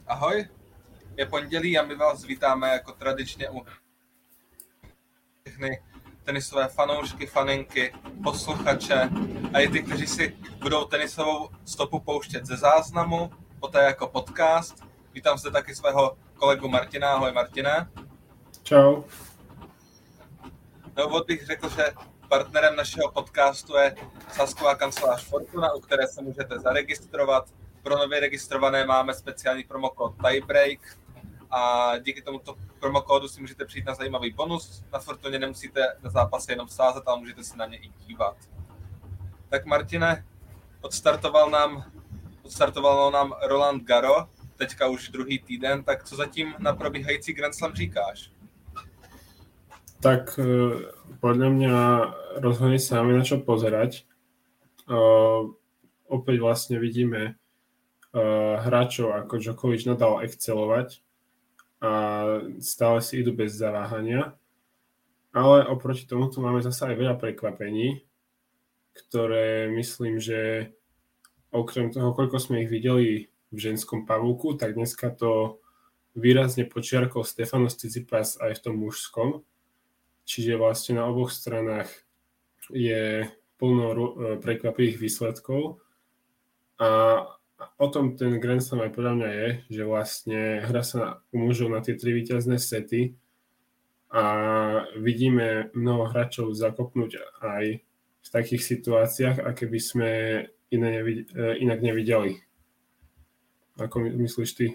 Ahoj, je pondělí a my vás vítáme jako tradičně u všechny tenisové fanoušky, faninky, posluchače a i ty, kteří si budou tenisovou stopu pouštět ze záznamu, poté jako podcast. Vítám zde taky svého kolegu Martina. Ahoj Martine. Čau. Na úvod bych řekl, že partnerem našeho podcastu je sázková kancelář Fortuna, u které se můžete zaregistrovat. Pro nově registrované máme speciální promokód Tiebreak a díky tomuto promokódu si můžete přijít na zajímavý bonus. Na Fortuně nemusíte na zápasy jenom sázet, ale můžete se na ně i dívat. Tak Martine, odstartoval nám Roland Garros, teďka už druhý týden, tak co zatím na probíhající Grand Slam říkáš? Tak podľa mňa rozhodne sa máme na čo pozerať. Opäť vlastne vidíme hráčov ako Djokovic Nadal excelovať a stále si idú bez zaváhania. Ale oproti tomu tu máme zase aj veľa prekvapení, ktoré myslím, že okrem toho, koľko sme ich videli v ženskom pavúku, tak dneska to výrazne počiarkol Stefanos Tsitsipas aj v tom mužskom. Čiže vlastne na oboch stranách je plno prekvapivých výsledkov a o tom ten Grand Slam aj podľa mňa je, že vlastne hra sa u mužov na tie 3 víťazné sety a vidíme mnoho hráčov zakopnúť aj v takých situáciách, aké by sme inak nevideli. Ako myslíš ty?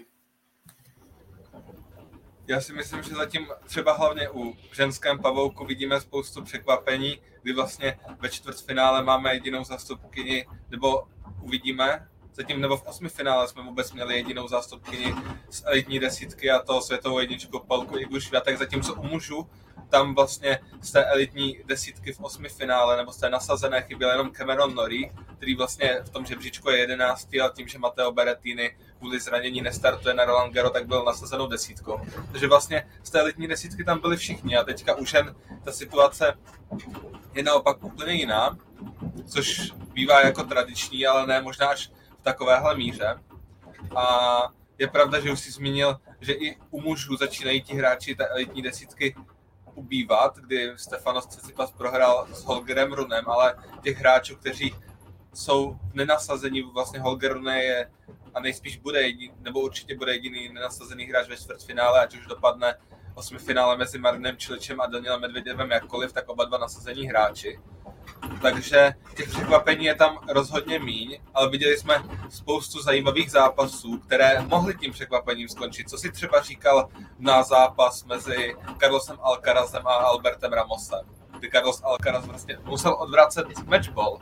Já si myslím, že zatím třeba hlavně u ženském pavouku vidíme spoustu překvapení, kdy vlastně ve čtvrtfinále máme jedinou zástupkyni, nebo uvidíme, zatím nebo v 8. finále jsme vůbec měli jedinou zástupkyni z elitní desítky a to světovou jedničku Polku Igu Swiatek, zatímco u mužů tam vlastně z té elitní desítky v 8. finále nebo z té nasazené chyběl jenom Cameron Norrie, který vlastně v tom žebříčku je 11. a tím, že Matteo Berrettini kvůli zranění nestartuje na Roland Garros, tak byl nasazenou desítkou. Takže vlastně z té elitní desítky tam byli všichni a teďka už jen ta situace je naopak úplně jiná, což bývá jako tradiční, ale ne možná až v takovéhle míře. A je pravda, že už si zmínil, že i u mužů začínají ti hráči té elitní desítky ubývat, kdy Stefanos Tsitsipas prohrál s Holgerem Runem, ale těch hráčů, kteří jsou nenasazení, vlastně Holger Rune je a nejspíš bude jediný, nebo určitě bude jediný nenasazený hráč ve čtvrtfinále, ať už dopadne 8. finále mezi Marinem Čiličem a Danielem Medvedevem jakkoliv, tak oba dva nasazení hráči. Takže těch překvapení je tam rozhodně míň, ale viděli jsme spoustu zajímavých zápasů, které mohly tím překvapením skončit. Co si třeba říkal na zápas mezi Carlosem Alcarazem a Albertem Ramosem, kdy Carlos Alcaraz vlastně musel odvracet matchball?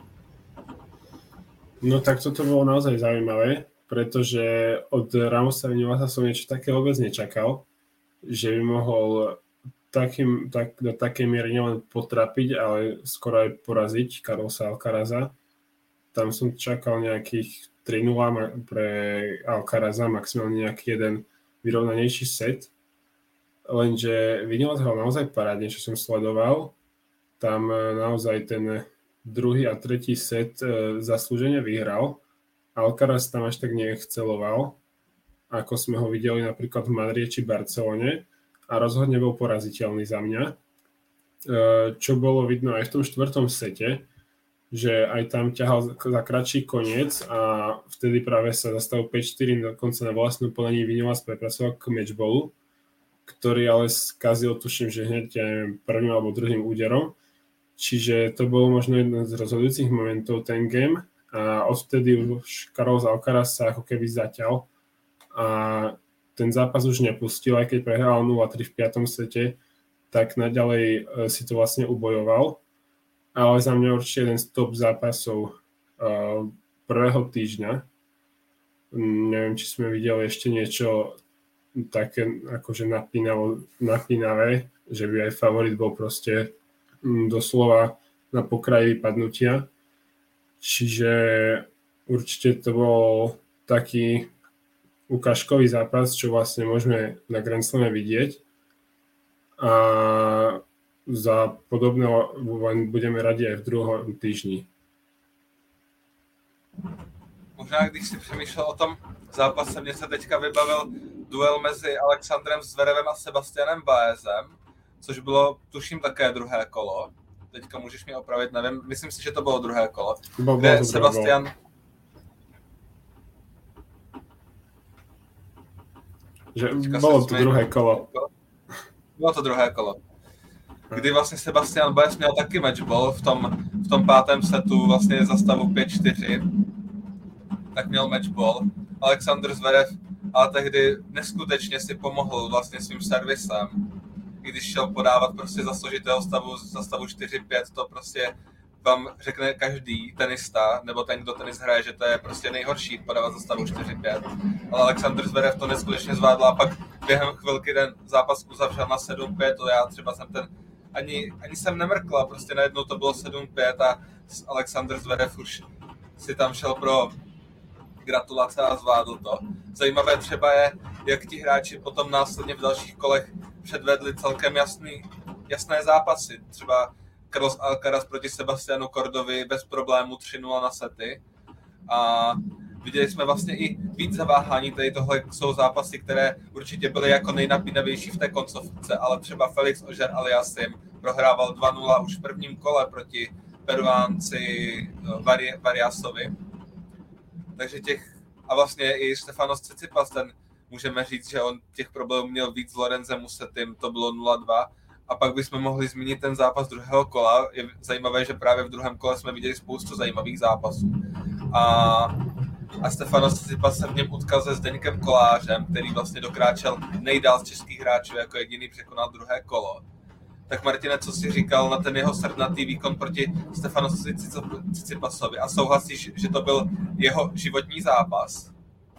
No tak toto bolo naozaj zaujímavé, pretože od Ramosa Vinoasa som niečo také vôbec nečakal, že by mohol do takej miery nielen potrapiť, ale skoro aj poraziť Carlosa Alcaraza. Tam som čakal nejakých 3-0 pre Alcaraza, maximálne nejaký jeden vyrovnanejší set. Lenže Vinoas hral naozaj parádne, čo som sledoval. Tam naozaj ten druhý a tretí set zaslúžene vyhral. Alcaraz tam až tak neexceloval, ako sme ho videli napríklad v Madride či Barcelone, a rozhodne bol poraziteľný za mňa. Čo bolo vidno aj v tom 4. sete, že aj tam ťahal za kratší koniec a vtedy práve sa zastavil 5-4, dokonca na vlastnú podanie Vinoas prepracoval k matchballu, ktorý ale skazil, tuším, že hneď prvým alebo druhým úderom. Čiže to bolo možno jeden z rozhodujúcich momentov ten game a odvtedy už Carlos Alcaraz sa ako keby zaťal a ten zápas už nepustil, aj keď prehral 0-3 v 5. sete, tak naďalej si to vlastne ubojoval. Ale za mňa určite jeden z top zápasov prvého týždňa. Neviem, či sme videli ešte niečo také akože napínavé, že by aj favorit bol proste doslova na pokraji vypadnutia. Čiže určite to bol taký ukážkový zápas, čo vlastne môžeme na Grand Slame vidieť. A za podobné budeme radi aj v druhom týždni. Možná, když si přemýšlel o tom zápasem mě se teďka vybavil duel mezi Alexandrem Zverevem a Sebastianem Baezem, což bylo, tuším, také druhé kolo. Teďka můžeš mě opravit, nevím, myslím si, že to bylo druhé kolo. Kde Sebastian... Že bylo to druhé kolo. Bylo to druhé kolo. Kdy vlastně Sebastian Baez měl taky matchball v tom pátém setu vlastně za stavu 5-4. Tak měl matchball. Alexander Zverev ale tehdy neskutečně si pomohl vlastně svým servisem. I když šel podávat prostě za složitého stavu, za stavu 4-5, to prostě vám řekne každý tenista, nebo ten, kdo tenis hraje, že to je prostě nejhorší podávat za stavu 4-5. Ale Alexander Zverev to neskutečně zvládl a pak během chvilky ten zápas uzavřel na 7-5, to já třeba jsem ten ani jsem nemrkla, prostě najednou to bylo 7-5 a Alexander Zverev už si tam šel pro gratulace a zvládl to. Zajímavé třeba je, jak ti hráči potom následně v dalších kolech předvedli celkem jasné zápasy. Třeba Carlos Alcaraz proti Sebastianu Cordovi bez problému 3-0 na sety. A viděli jsme vlastně i víc zaváhání, tady tohle jsou zápasy, které určitě byly jako nejnapínavější v té koncovce, ale třeba Felix Auger-Aliassime prohrával 2-0 už v prvním kole proti Peruánci Variasovi. Takže a vlastně i Stefanos Tsitsipas, ten můžeme říct, že on těch problémů měl víc s Lorenzem Musettim, to bylo 0-2. A pak bychom mohli zmínit ten zápas druhého kola. Je zajímavé, že právě v druhém kole jsme viděli spoustu zajímavých zápasů. A Stefanos Tsitsipas se v něm utkal se Zdeňkem Kolářem, který vlastně dokráčel nejdál z českých hráčů, jako jediný překonal druhé kolo. Tak Martine, co jsi říkal na ten jeho srdnatý výkon proti Stefanovi Tsitsipasovi a souhlasíš, že to byl jeho životní zápas?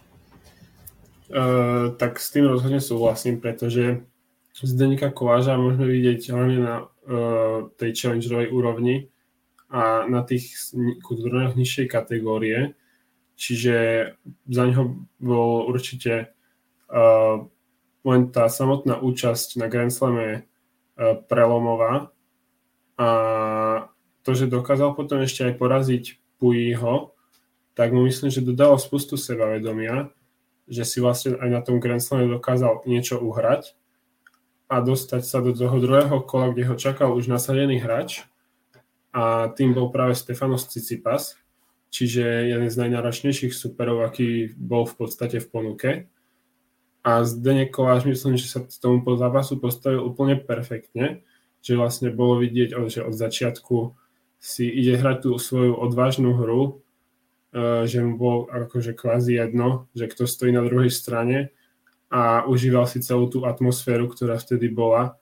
Tak s tým rozhodne súhlasím, pretože Zdeňka Koláža môžeme vidieť hlavne na tej challengerovej úrovni a na tých turnajoch nižšej kategórie. Čiže za ňoho bol určite len tá samotná účasť na Grand Slame prelomová a to, že dokázal potom ešte aj poraziť Puyiho, tak mu myslím, že dodalo spustu sebavedomia, že si vlastne aj na tom Grand Slame dokázal niečo uhrať a dostať sa do toho druhého kola, kde ho čakal už nasadený hráč a tým bol práve Stefanos Tsitsipas, čiže jeden z najnáročnejších superov, aký bol v podstate v ponuke. A Zdeněk Kolář myslím, že sa tomu po zápasu postavil úplne perfektne, že vlastne bolo vidieť, že od začiatku si ide hrať tú svoju odvážnu hru, že mu bolo akože kvázi jedno, že kto stojí na druhej strane a užíval si celú tú atmosféru, ktorá vtedy bola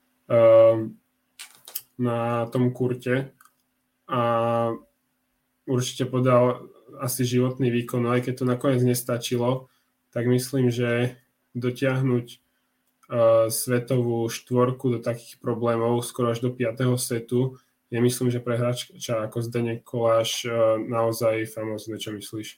na tom kurte a určite podal asi životný výkon, ale keď to nakoniec nestačilo, tak myslím, že dotiahnuť svetovú štvorku do takých problémov skoro až do 5. setu je myslím, že pre hráča ako Zdeněk Kolář naozaj famózne. Čo myslíš?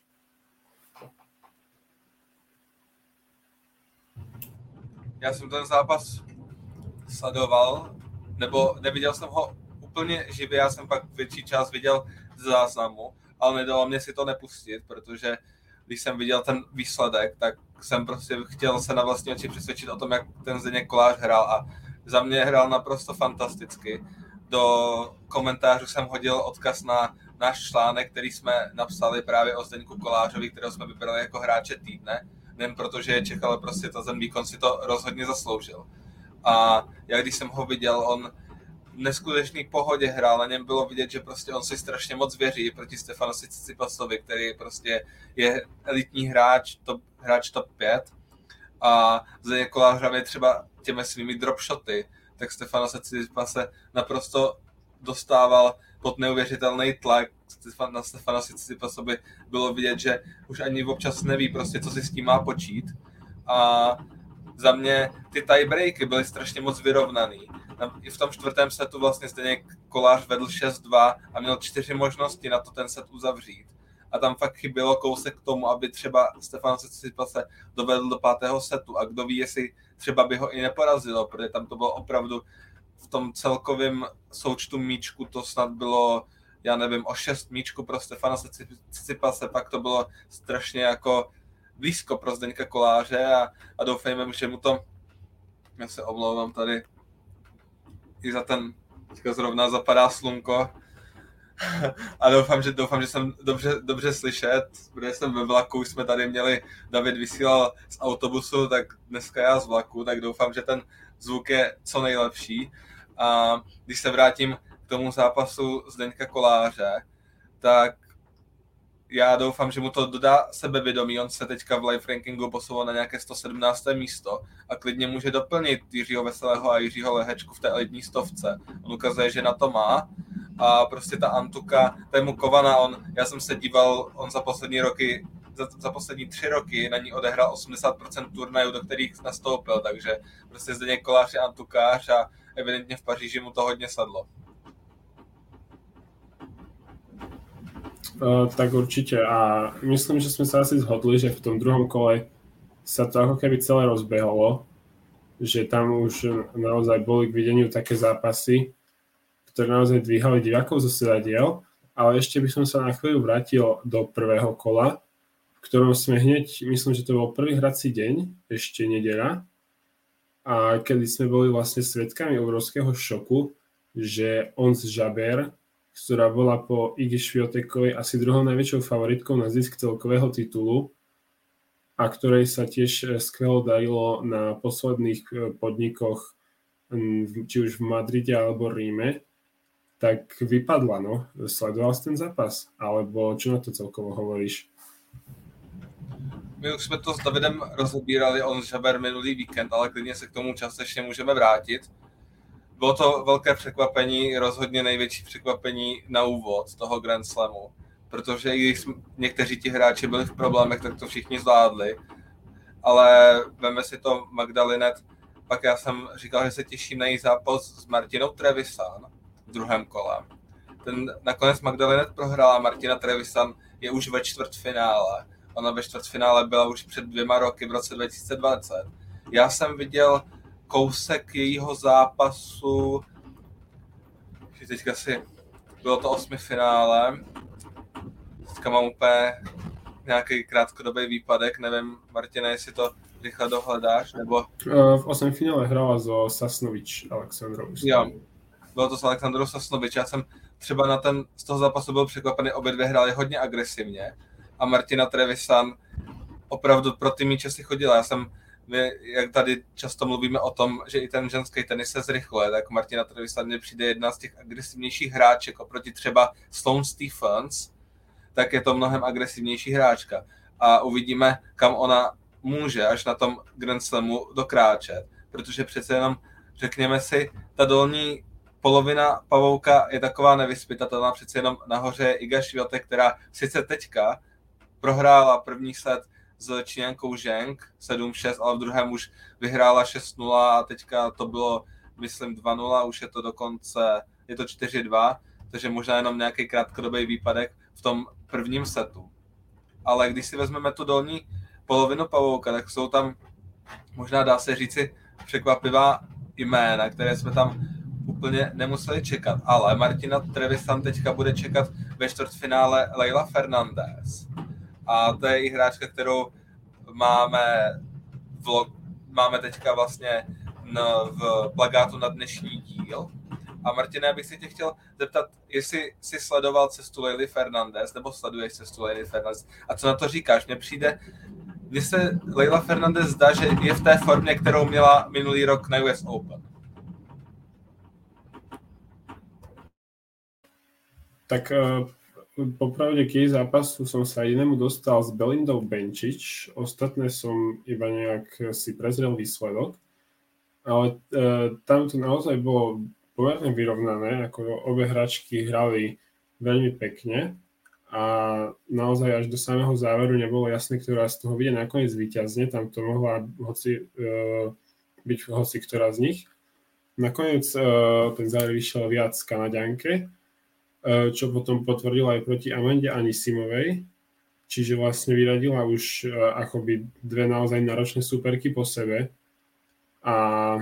Já jsem ten zápas sledoval, nebo neviděl jsem ho úplně živě, já jsem pak větší část viděl z záznamu, ale nedalo mě si to nepustit, protože když jsem viděl ten výsledek, tak jsem prostě chtěl se na vlastní oči přesvědčit o tom, jak ten Zdeněk Kolář hrál a za mě hrál naprosto fantasticky. Do komentářů jsem hodil odkaz na náš článek, který jsme napsali právě o Zdeňku Kolářovi, kterého jsme vybrali jako hráče týdne, nejen protože je Čech, ale prostě ten výkon si to rozhodně zasloužil. A já když jsem ho viděl, on v neskutečný pohodě hrál, na něm bylo vidět, že prostě on si strašně moc věří proti Stefanovi Tsitsipasovi, který prostě je elitní hráč top 5 a Zdeněk Kolářovi třeba těmi svými dropshoty, tak Stefanos Tsitsipas se naprosto dostával pod neuvěřitelný tlak. Na Stefanovi Tsitsipasovi bylo vidět, že už ani občas neví prostě, co si s tím má počít. A za mě ty tiebreaky byly strašně moc vyrovnaný. I v tom čtvrtém setu vlastně Zdeněk Kolář vedl 6-2 a měl 4 možnosti na to ten set uzavřít. A tam fakt chybělo kousek k tomu, aby třeba Stefanos Tsitsipas se dovedl do 5. setu. A kdo ví, jestli třeba by ho i neporazilo, protože tam to bylo opravdu v tom celkovém součtu míčku, to snad bylo, já nevím, o 6 míčku pro Stefanose Tsitsipase, pak to bylo strašně jako blízko pro Zdeňka Koláře a doufejme, že mu to, já se omlouvám tady, i za ten, teďka zrovna zapadá slunko, a doufám, že jsem dobře slyšet, protože jsem ve vlaku, už jsme tady měli, David vysílal z autobusu, tak dneska já z vlaku, tak doufám, že ten zvuk je co nejlepší. A když se vrátím k tomu zápasu Zdeňka Koláře, tak já doufám, že mu to dodá sebevědomí. On se teďka v live rankingu posouvá na nějaké 117. místo a klidně může doplnit Jiřího Veselého a Jiřího Lehečku v té elitní stovce. On ukazuje, že na to má a prostě ta Antuka, to je mu kovana. Já jsem se díval, on za poslední 3 roky na ní odehrál 80% turnajů, do kterých nastoupil, takže prostě Zdeněk Kolář je antukář a evidentně v Paříži mu to hodně sadlo. Tak určite. A myslím, že sme sa asi zhodli, že v tom druhom kole sa to ako keby celé rozbehlo, že tam už naozaj boli k videniu také zápasy, ktoré naozaj dvíhali divákov zo sedadiel, ale ešte by som sa na chvíľu vrátil do prvého kola, v ktorom sme hneď, myslím, že to bol prvý hrací deň, ešte nedeľa, a kedy sme boli vlastne svedkami obrovského šoku, že Ons Jabeur, ktorá bola po Igi Swiatekovej asi druhou najväčšou favoritkou na zisk celkového titulu a ktorej sa tiež skvelo darilo na posledných podnikoch, či už v Madride alebo Ríme, tak vypadla, no. Sledoval si ten zápas? Alebo čo na to celkovo hovoríš? My už jsme to s Davidem rozebírali Ons Jabeur minulý víkend, ale klidně se k tomu částečně můžeme vrátit. Bylo to velké překvapení, rozhodně největší překvapení na úvod toho Grand Slamu, protože i když někteří ti hráči byli v problémech, tak to všichni zvládli, ale veme si to Magda Linette, pak já jsem říkal, že se těším na její zápas s Martinou Trevisan v druhém kole. Nakonec Magda Linette prohrála, Martina Trevisan je už ve čtvrtfinále. Ona ve čtvrtfinále byla už před 2 roky v roce 2020. Já jsem viděl kousek jejího zápasu, že teďka bylo to 8. finále, teďka mám úplně nějaký krátkodobý výpadek, nevím, Martina, jestli to rychle dohledáš, nebo... V 8. finále hrála so Sasnovič Alexandrou. Jo, bylo to s Alexandrou Sasnovič, já jsem třeba z toho zápasu byl překvapený, obě dvě hrály hodně agresivně a Martina Trevisan opravdu pro ty míče si chodila, jak tady často mluvíme o tom, že i ten ženský tenis se zrychluje, tak Martina Trevisan mně přijde jedna z těch agresivnějších hráček oproti třeba Sloane Stephens, tak je to mnohem agresivnější hráčka. A uvidíme, kam ona může až na tom Grand Slamu dokráčet, protože přece jenom, řekněme si, ta dolní polovina pavouka je taková nevyzpytatelná, přece jenom nahoře je Iga Swiatek, která sice teďka prohrála první set s Číňankou Zheng 7-6, ale v druhém už vyhrála 6-0 a teďka to bylo, myslím, 2-0, už je to dokonce, je to 4-2, takže možná jenom nějaký krátkodobý výpadek v tom prvním setu. Ale když si vezmeme tu dolní polovinu pavouka, tak jsou tam, možná dá se říci, překvapivá jména, které jsme tam úplně nemuseli čekat, ale Martina Trevisan teďka bude čekat ve čtvrtfinále Leylah Fernandez. A to je i hráčka, kterou máme teďka vlastně v plakátu na dnešní díl. A Martina, já bych se tě chtěl zeptat, jestli jsi sledoval cestu Leylah Fernandez, nebo sleduješ cestu Leylah Fernandez. A co na to říkáš? Mně se Leylah Fernandez zdá, že je v té formě, kterou měla minulý rok na US Open. Tak popravde k jej zápasu som sa inému dostal s Belindou Bencic, ostatné som iba nejak si prezrel výsledok, ale tam to naozaj bolo pomerne vyrovnané, ako obe hráčky hrali veľmi pekne a naozaj až do samého záveru nebolo jasné, ktorá z toho vyjde nakoniec víťazne, tam to mohla byť hoci ktorá z nich. Nakoniec ten záver vyšiel viac Kanaďanke, čo potom potvrdila aj proti Amande Anisimovej, čiže vlastne vyradila už akoby dve naozaj náročné súperky po sebe a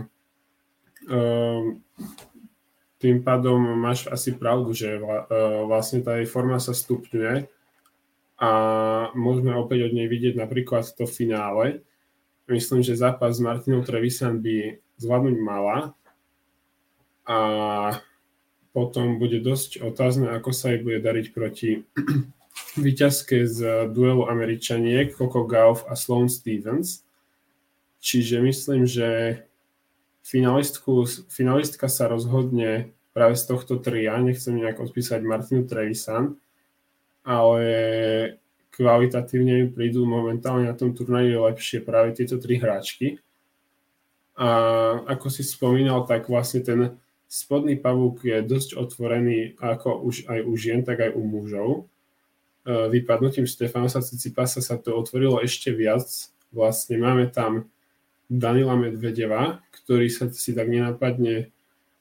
tým pádom máš asi pravdu, že vlastne tá jej forma sa stupňuje a môžeme opäť od nej vidieť napríklad to finále. Myslím, že zápas s Martinou Trevisan by zvládnuť mala a potom bude dosť otázne, ako sa jej bude dariť proti víťazke z duelu Američaniek Coco Gauff a Sloane Stephens. Čiže myslím, že finalistka sa rozhodne práve z tohto tria. Nechcem nejak odpísať Martinu Trevisan, ale kvalitatívne mi prídu momentálne na tom turnaji lepšie práve tieto tri hráčky. A ako si spomínal, tak vlastne ten spodný pavúk je dosť otvorený ako už aj u žien, tak aj u mužov. Vypadnutím Stefanosa Tsitsipasa sa to otvorilo ešte viac. Vlastne máme tam Danila Medvedeva, ktorý sa si tak nenápadne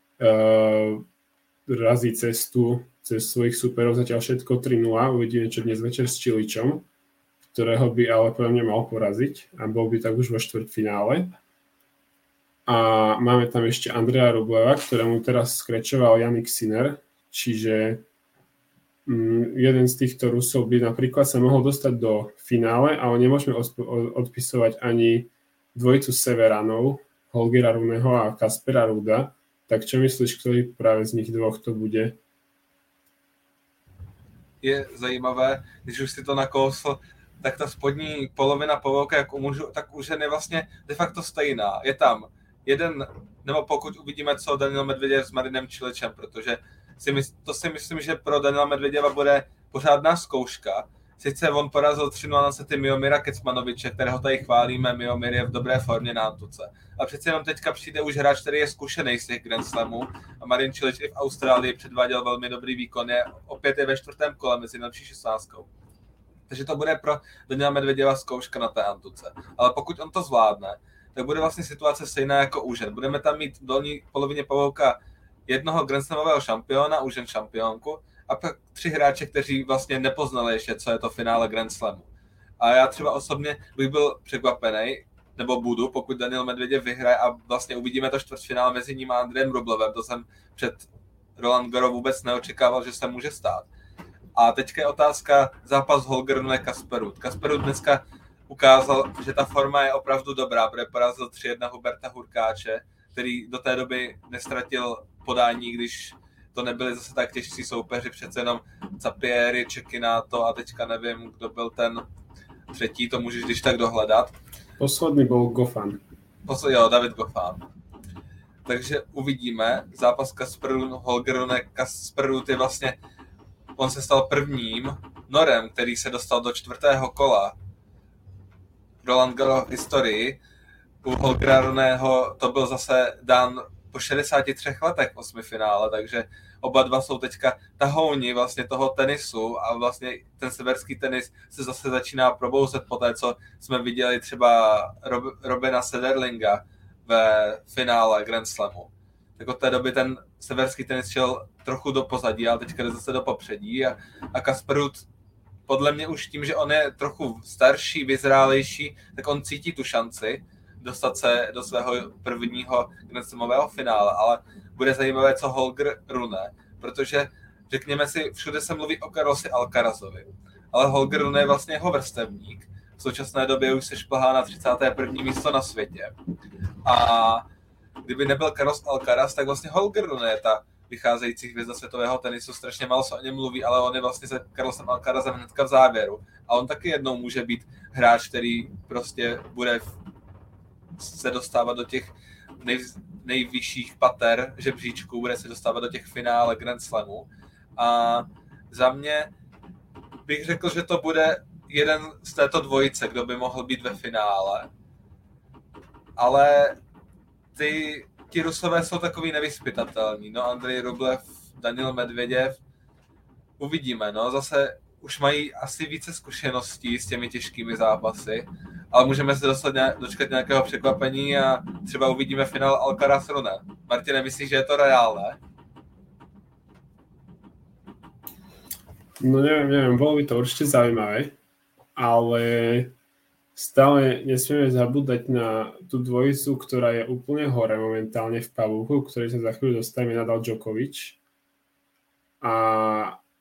razí cestu cez svojich superov, zatiaľ všetko 3-0. Uvidíme, čo dnes večer s Čiličom, ktorého by ale podľa mňa mal poraziť a bol by tak už vo štvrťfinále. A máme tam ešte Andrea Rubleva, ktorému teraz skrečoval Jannik Sinner, čiže jeden z týchto Rusov by napríklad sa mohol dostať do finále, ale nemôžeme odpisovať ani dvojicu Severanov, Holgera Runeho a Kaspera Ruda. Tak čo myslíš, ktorý práve z nich dvoch to bude? Je zajímavé, když už si to nakousl, tak ta spodní polovina pavouka, jak u mužů, tak u žen je vlastně de facto stejná. Je tam jeden, nebo pokud uvidíme, co Daniel Medveděv s Marinem Čiličem, protože si myslím, že pro Daniela Medveděva bude pořádná zkouška. Sice on porazil 3-0 na sety Miomira Kecmanoviče, kterého tady chválíme, Miomir je v dobré formě na Antuce. A přece jenom teďka přijde už hráč, který je zkušený z těch Grand Slamů a Marin Čilič i v Austrálii předváděl velmi dobrý výkon, opět je ve 4. kole mezi nejlepší 16. Takže to bude pro Daniela Medveděva zkouška na té Antuce. Ale pokud on to zvládne, tak bude vlastně situace stejná jako u žen. Budeme tam mít v dolní polovině pavouka jednoho Grand Slamového šampiona, u žen šampionku, a pak 3 hráče, kteří vlastně nepoznali ještě, co je to finále Grand Slamu. A já třeba osobně bych byl překvapený, nebo budu, pokud Daniel Medveděv vyhraje a vlastně uvidíme to čtvrtfinále mezi ním a Andrejem Rublevem. To jsem před Roland Garros vůbec neočekával, že se může stát. A teďka je otázka zápas Holger Rune Kasperud. Kasperud dneska ukázal, že ta forma je opravdu dobrá, protože porazil 3-1 Huberta Hurkáče, který do té doby nestratil podání, když to nebyli zase tak těžcí soupeři, přece jenom Capieri, Cecchinato a teďka nevím, kdo byl ten třetí, to můžeš když tak dohledat. Posledný byl Goffin. David Goffin. Takže uvidíme. Zápas Holger Rune Kasperud je vlastně, on se stal prvním norem, který se dostal do 4. kola Roland Garros v historii. U Holgera Runeho to byl zase dán po 63 letech v 8. finále, takže oba dva jsou teďka tahouni vlastně toho tenisu a vlastně ten severský tenis se zase začíná probouzet po té, co jsme viděli třeba Robina Sederlinga ve finále Grand Slamu. Tak od té doby ten severský tenis šel trochu do pozadí, ale teďka jde zase do popředí a Kasperud podle mě už tím, že on je trochu starší, vyzrálejší, tak on cítí tu šanci dostat se do svého prvního Grand Slamového finále, ale bude zajímavé, co Holger Rune, protože řekněme si, všude se mluví o Carlosi Alcarazovi, ale Holger Rune je vlastně jeho vrstevník. V současné době už se šplhá na 31. místo na světě. A kdyby nebyl Carlos Alcaraz, tak vlastně Holger Rune je ta vycházející hvězda světového tenisu. Strašně málo se o něm mluví, ale on je vlastně se Carlosem Alcarazem hnedka v závěru. A on taky jednou může být hráč, který prostě bude se dostávat do těch nejvyšších pater žebříčků, bude se dostávat do těch finále Grand Slamu. A za mě bych řekl, že to bude jeden z této dvojice, kdo by mohl být ve finále. Ale ti Rusové jsou takový nevyzpytatelní. No, Andrej Rublev, Daniel Medveděv, uvidíme. No, zase už mají asi více zkušeností s těmi těžkými zápasy, ale můžeme se dočkat nějakého překvapení a třeba uvidíme finál Alcaraz Rune. Martine, myslíš, že je to reálné? No neviem, bolo by to určite zaujímavé, ale stále nesmieme zabúdať na tú dvojicu, ktorá je úplne hore momentálne v pavúku, ktorý sa za chvíľu dostane Nadal Djokovic. A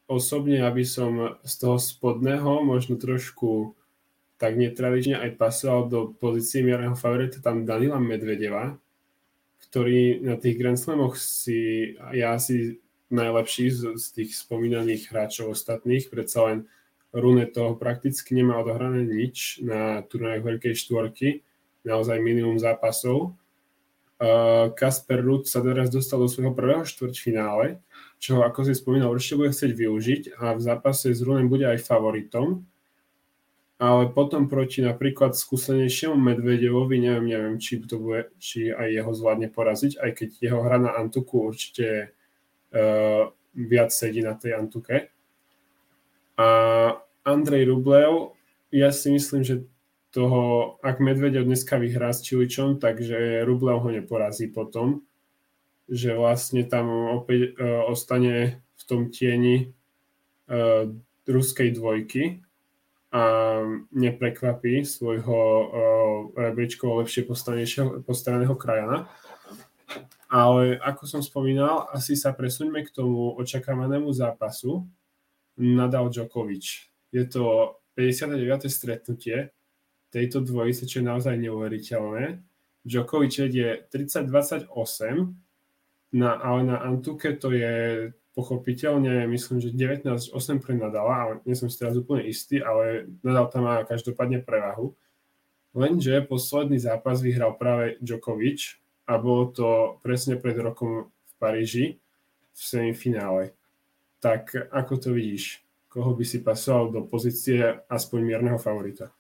osobne, aby som z toho spodného možno trošku tak netradične aj pasoval do pozície mierneho favorita tam Danila Medvedeva, ktorý na tých Grand Slamoch je asi najlepší z tých spomínaných hráčov ostatných. Predsa len Rune toho prakticky nemá odohrané nič na turnajoch Veľkej štvorky, naozaj minimum zápasov. Kasper Ruud sa teraz dostal do svojho prvého štvrťfinále, čo ako si spomínal, určite bude chcieť využiť a v zápase s Runem bude aj favoritom. Ale potom proti napríklad skúsenejšiemu Medvedevovi, neviem, či aj jeho zvládne poraziť, aj keď jeho hra na Antuku určite viac sedí na tej Antuke. A Andrej Rublev, ja si myslím, že ak Medvedev dneska vyhrá s Čiličom, takže Rublev ho neporazí potom, že vlastne tam opäť ostane v tom tieni ruskej dvojky a neprekvapí svojho rebríčkovo lepšie postaraného krajana. Ale ako som spomínal, asi sa presuňme k tomu očakávanému zápasu Nadal Djokovic. Je to 59. stretnutie tejto dvojice, čo je naozaj neuveriteľné. Djokovic je 30-28, ale na Antuke to je pochopiteľne, myslím, že 19-8 pre Nadala, ale nie som si teraz úplne istý, ale Nadal tam má každopádne prevahu. Lenže posledný zápas vyhral práve Djokovic a bolo to presne pred rokom v Paríži v semifinále. Tak ako to vidíš? Koho by si pasoval do pozície aspoň mierneho favorita?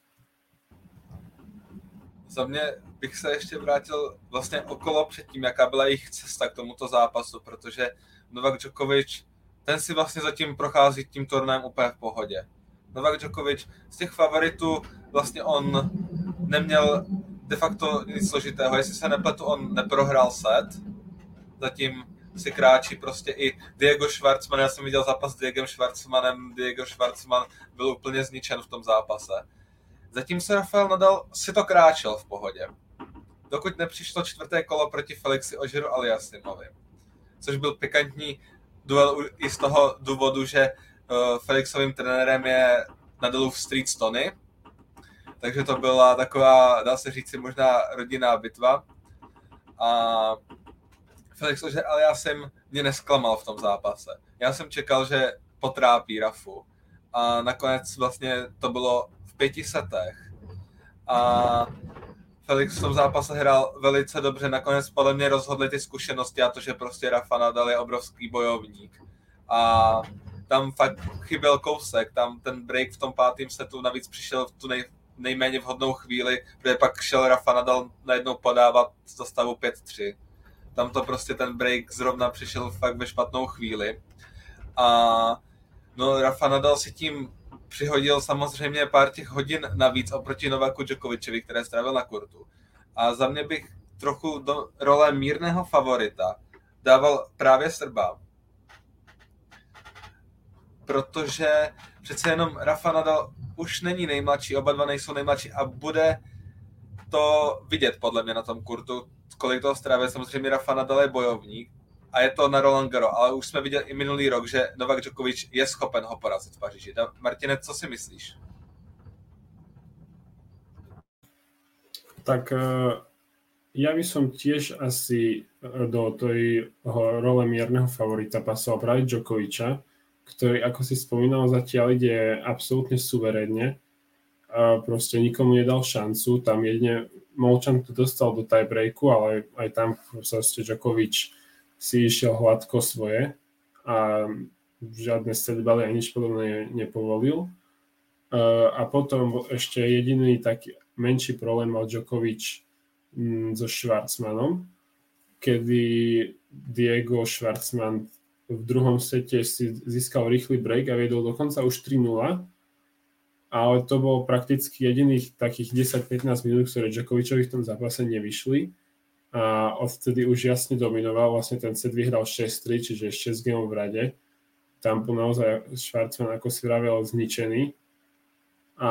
Za mě bych se ještě vrátil vlastně okolo předtím, jaká byla jejich cesta k tomuto zápasu, protože Novak Djokovic, ten si vlastně zatím prochází tím turnajem úplně v pohodě. Novak Djokovic z těch favoritů vlastně on neměl de facto nic složitého. Jestli se nepletu, on neprohrál set. Zatím si kráčí prostě i Diego Schwartzman. Já jsem viděl zápas s Diegem Schwartzmanem. Diego Schwartzman byl úplně zničen v tom zápase. Zatímco Rafael Nadal si to kráčel v pohodě. Dokud nepřišlo čtvrté kolo proti Felixi Augeru Aliassimovi. Což byl pikantní duel i z toho důvodu, že Felixovým trenérem je Nadalův street Tony. Takže to byla taková, dá se říct, možná rodinná bitva. A Felix Auger Aliassim mě nesklamal v tom zápase. Já jsem čekal, že potrápí Rafu. A nakonec vlastně to bylo v 5 setech. A Felix v tom zápase hrál velice dobře, nakonec podle mě rozhodly ty zkušenosti a to, že prostě Rafa Nadal je obrovský bojovník. A tam fakt chyběl kousek, tam ten break v tom 5. setu navíc přišel v tu nejméně vhodnou chvíli, protože pak šel Rafa Nadal najednou podávat do stavu 5-3. Tam to prostě ten break zrovna přišel fakt ve špatnou chvíli. A no, Rafa Nadal si tím přihodil samozřejmě pár těch hodin navíc oproti Novaku Djokovičovi, které strávil na kurtu. A za mě bych trochu do role mírného favorita dával právě Srba. Protože přece jenom Rafa Nadal už není nejmladší, oba dva nejsou nejmladší a bude to vidět podle mě na tom kurtu, kolik toho strávil. Samozřejmě Rafa Nadal je bojovník a je to na Roland Garros, ale už jsme viděli i minulý rok, že Novak Djokovic je schopen ho porazit v Paříži. Martine, co si myslíš? Tak ja by som tiež asi do tej role mierneho favorita pasoval práve Djokoviča, ktorý, ako si spomínal, zatiaľ ide absolútne suverénne. Proste nikomu nedal šancu. Tam jedine Molčan to dostal do tiebreaku, ale aj tam proste Djokovič si išiel hladko svoje a žiadne setbaly ani nič podobné nepovolil. A potom ešte jediný taký menší problém mal Djokovic so Schwartzmanom, kedy Diego Schwartzman v druhom sete si získal rýchly break a viedol dokonca už 3-0, ale to bolo prakticky jediných takých 10-15 minút, ktoré Djokovičovi v tom zápase nevyšli a odtedy už jasne dominoval, vlastne ten set vyhral 6-3, čiže 6 gémov v rade. Tam bol naozaj Schwartzman, ako si vravel, zničený a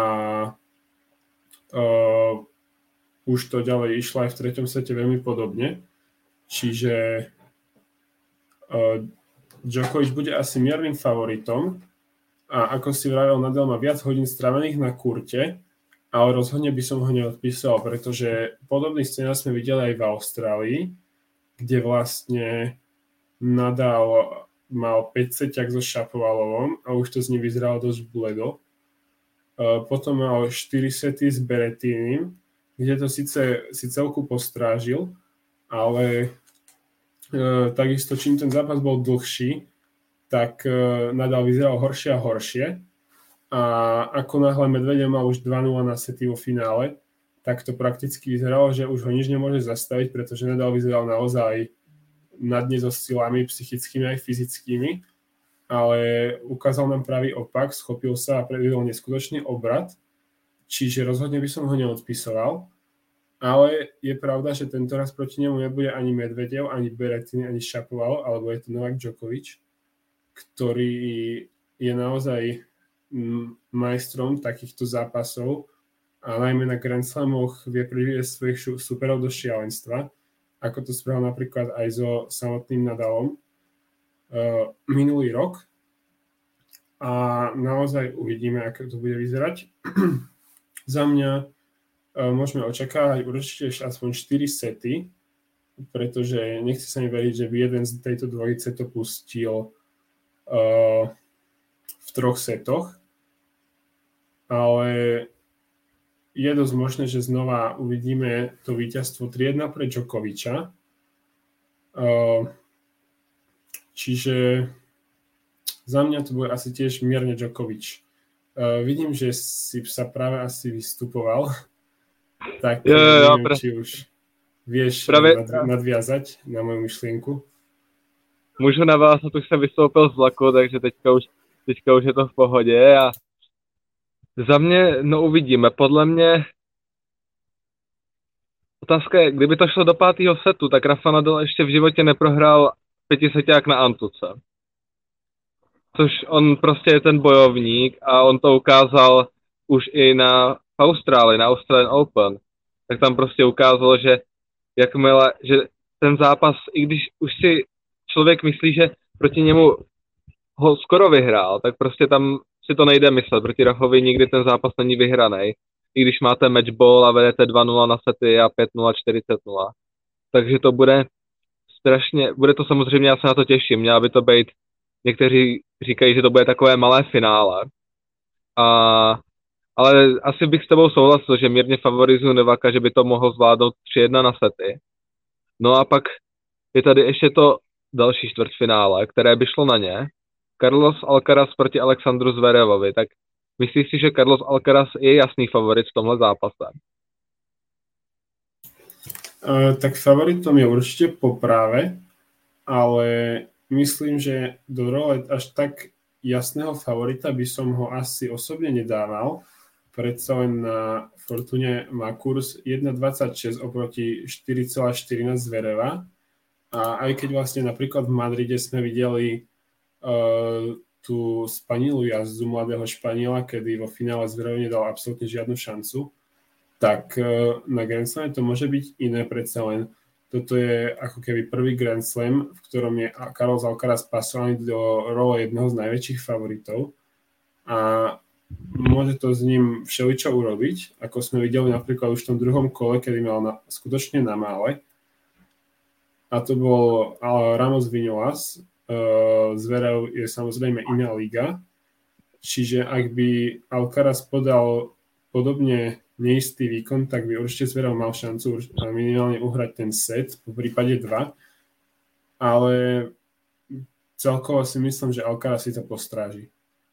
už to ďalej išlo aj v treťom sete veľmi podobne. Čiže Djokovic bude asi miernym favoritom a ako si vravel, Nadal má viac hodín strávených na kurte, ale rozhodne by som ho neodpísal, pretože podobný scénar sme videli aj v Austrálii, kde vlastne Nadal mal 5 seťak so Šapovalovom a už to z ním vyzeralo dosť bledo. Potom mal 4 sety s Berrettinim, kde to si celku postrážil, ale takisto čím ten zápas bol dlhší, tak Nadal vyzeral horšie a horšie. A ako náhle Medvedev mal už 2-0 na sety vo finále, tak to prakticky vyzeralo, že už ho nič nemôže zastaviť, pretože Nadal vyzeral naozaj na dne so silami psychickými aj fyzickými, ale ukázal nám pravý opak, schopil sa a predvedol neskutočný obrat, čiže rozhodne by som ho neodpisoval. Ale je pravda, že tento raz proti nemu nebude ani Medvedev, ani Berrettini, ani Shapovalov, alebo je to Novak Djokovic, ktorý je naozaj majstrom takýchto zápasov a najmä na Grand Slamoch vie priviesť svojich superov do šialenstva, ako to spravil napríklad aj so samotným Nadalom minulý rok. A naozaj uvidíme, ako to bude vyzerať. Za mňa môžeme očakávať určite aspoň 4 sety, pretože nechce sa mi veriť, že by jeden z tejto dvojice to pustil v 3 setoch, ale je dosť možné, že znova uvidíme to víťazstvo 3-1 pre Djokoviča. Čiže za mňa to bude asi tiež mierne Djokovič. Vidím, že si sa práve asi vystupoval, tak neviem, či už vieš nadviazať na moju myšlienku. Můžu navázat, už jsem vystoupil z vlaku, takže teďka už je to v pohodě a za mě, no uvidíme, podle mě otázka je, kdyby to šlo do 5. setu, tak Rafa Nadal ještě v životě neprohrál 5seťák na Antuce. Což on prostě je ten bojovník a on to ukázal už i na Austrálii, na Australian Open. Tak tam prostě ukázalo, že jakmile, že ten zápas, i když už si člověk myslí, že proti němu ho skoro vyhrál, tak prostě tam si to nejde myslet. Proti Rafovi nikdy ten zápas není vyhraný. I když máte matchball a vedete 2-0 na sety a 5-0, 40-0. Takže to bude strašně, bude to samozřejmě, já se na to těším. Měla by to být, někteří říkají, že to bude takové malé finále. Ale asi bych s tebou souhlasil, že mírně favorizuju Novaka, že by to mohl zvládnout 3-1 na sety. No a pak je tady ještě to další čtvrtfinále, které by šlo na ně. Carlos Alcaraz proti Alexandru Zverevovi. Tak myslíš si, že Carlos Alcaraz je jasný favorit v tomhle zápase? Tak favoritom je určite po práve, ale myslím, že do role až tak jasného favorita by som ho asi osobne nedával. Predsa len na Fortune má kurz 1,26 oproti 4,14 Zvereva. A aj keď vlastne napríklad v Madride sme videli tú spanilú jazdu mladého Španiela, kedy vo finále Zverev nedal absolútne žiadnu šancu, tak na Grand Slame to môže byť iné predsa len. Toto je ako keby prvý Grand Slam, v ktorom je Carlos Alcaraz pasovaný do role jedného z najväčších favoritov a môže to s ním všeličo urobiť, ako sme videli napríklad už v tom druhom kole, kedy mal skutočne na mále. A to bol Ramos Vinolas. Zverev je samozrejme iná liga, čiže ak by Alcaraz podal podobne neistý výkon, tak by určite Zverev mal šancu minimálne uhrať ten set, po prípade 2, ale celkovo si myslím, že Alcaraz si to postráží.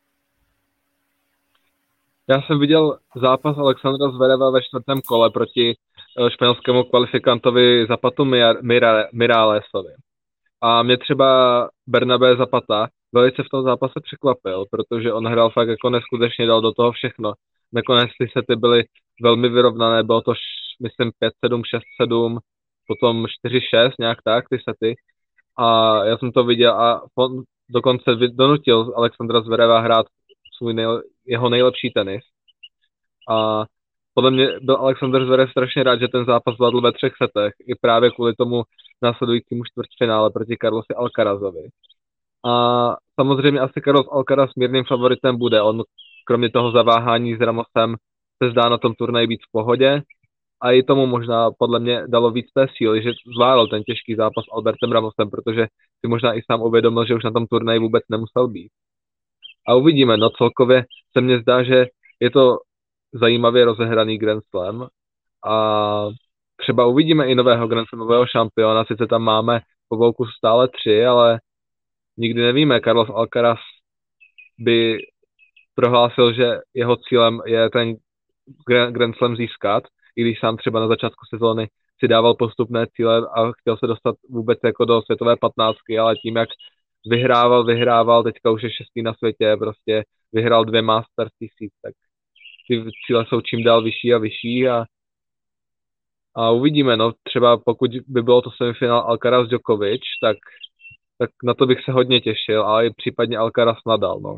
Já jsem viděl zápas Alexandra Zvereva ve 4. kole proti španělskému kvalifikantovi Zapatu Miralesovi. A mě třeba Bernabé Zapata velice v tom zápase překvapil, protože on hrál fakt jako neskutečně, dal do toho všechno. Nakonec ty sety byly velmi vyrovnané, bylo to myslím 5-7, 6-7, potom 4-6, nějak tak ty sety. A já jsem to viděl a on dokonce donutil Alexandra Zvereva hrát jeho nejlepší tenis. A podle mě byl Alexander Zverev strašně rád, že ten zápas zvládl ve 3 setech, i právě kvůli tomu následujícímu čtvrtfinále proti Carlosi Alcarazovi. A samozřejmě asi Carlos Alcaraz mírným favoritem bude. On kromě toho zaváhání s Ramosem se zdá na tom turnaji být v pohodě a i tomu možná podle mě dalo víc té síly, že zvládl ten těžký zápas s Albertem Ramosem, protože si možná i sám uvědomil, že už na tom turnaji vůbec nemusel být. A uvidíme, no celkově se mně zdá, že je to zajímavě rozehraný Grand Slam a třeba uvidíme i nového Grand Slamového šampiona, sice tam máme po Volku stále 3, ale nikdy nevíme, Carlos Alcaraz by prohlásil, že jeho cílem je ten Grand Slam získat, i když sám třeba na začátku sezóny si dával postupné cíle a chtěl se dostat vůbec jako do světové 15, ale tím, jak vyhrával, teďka už je 6. na světě, prostě vyhrál 2 Masters 1000, tak ty cíle jsou čím dál vyšší a vyšší a uvidíme, no třeba pokud by bylo to semifinál Alcaraz Djokovic, tak na to bych se hodně těšil, ale i případně Alcaraz Nadal, no.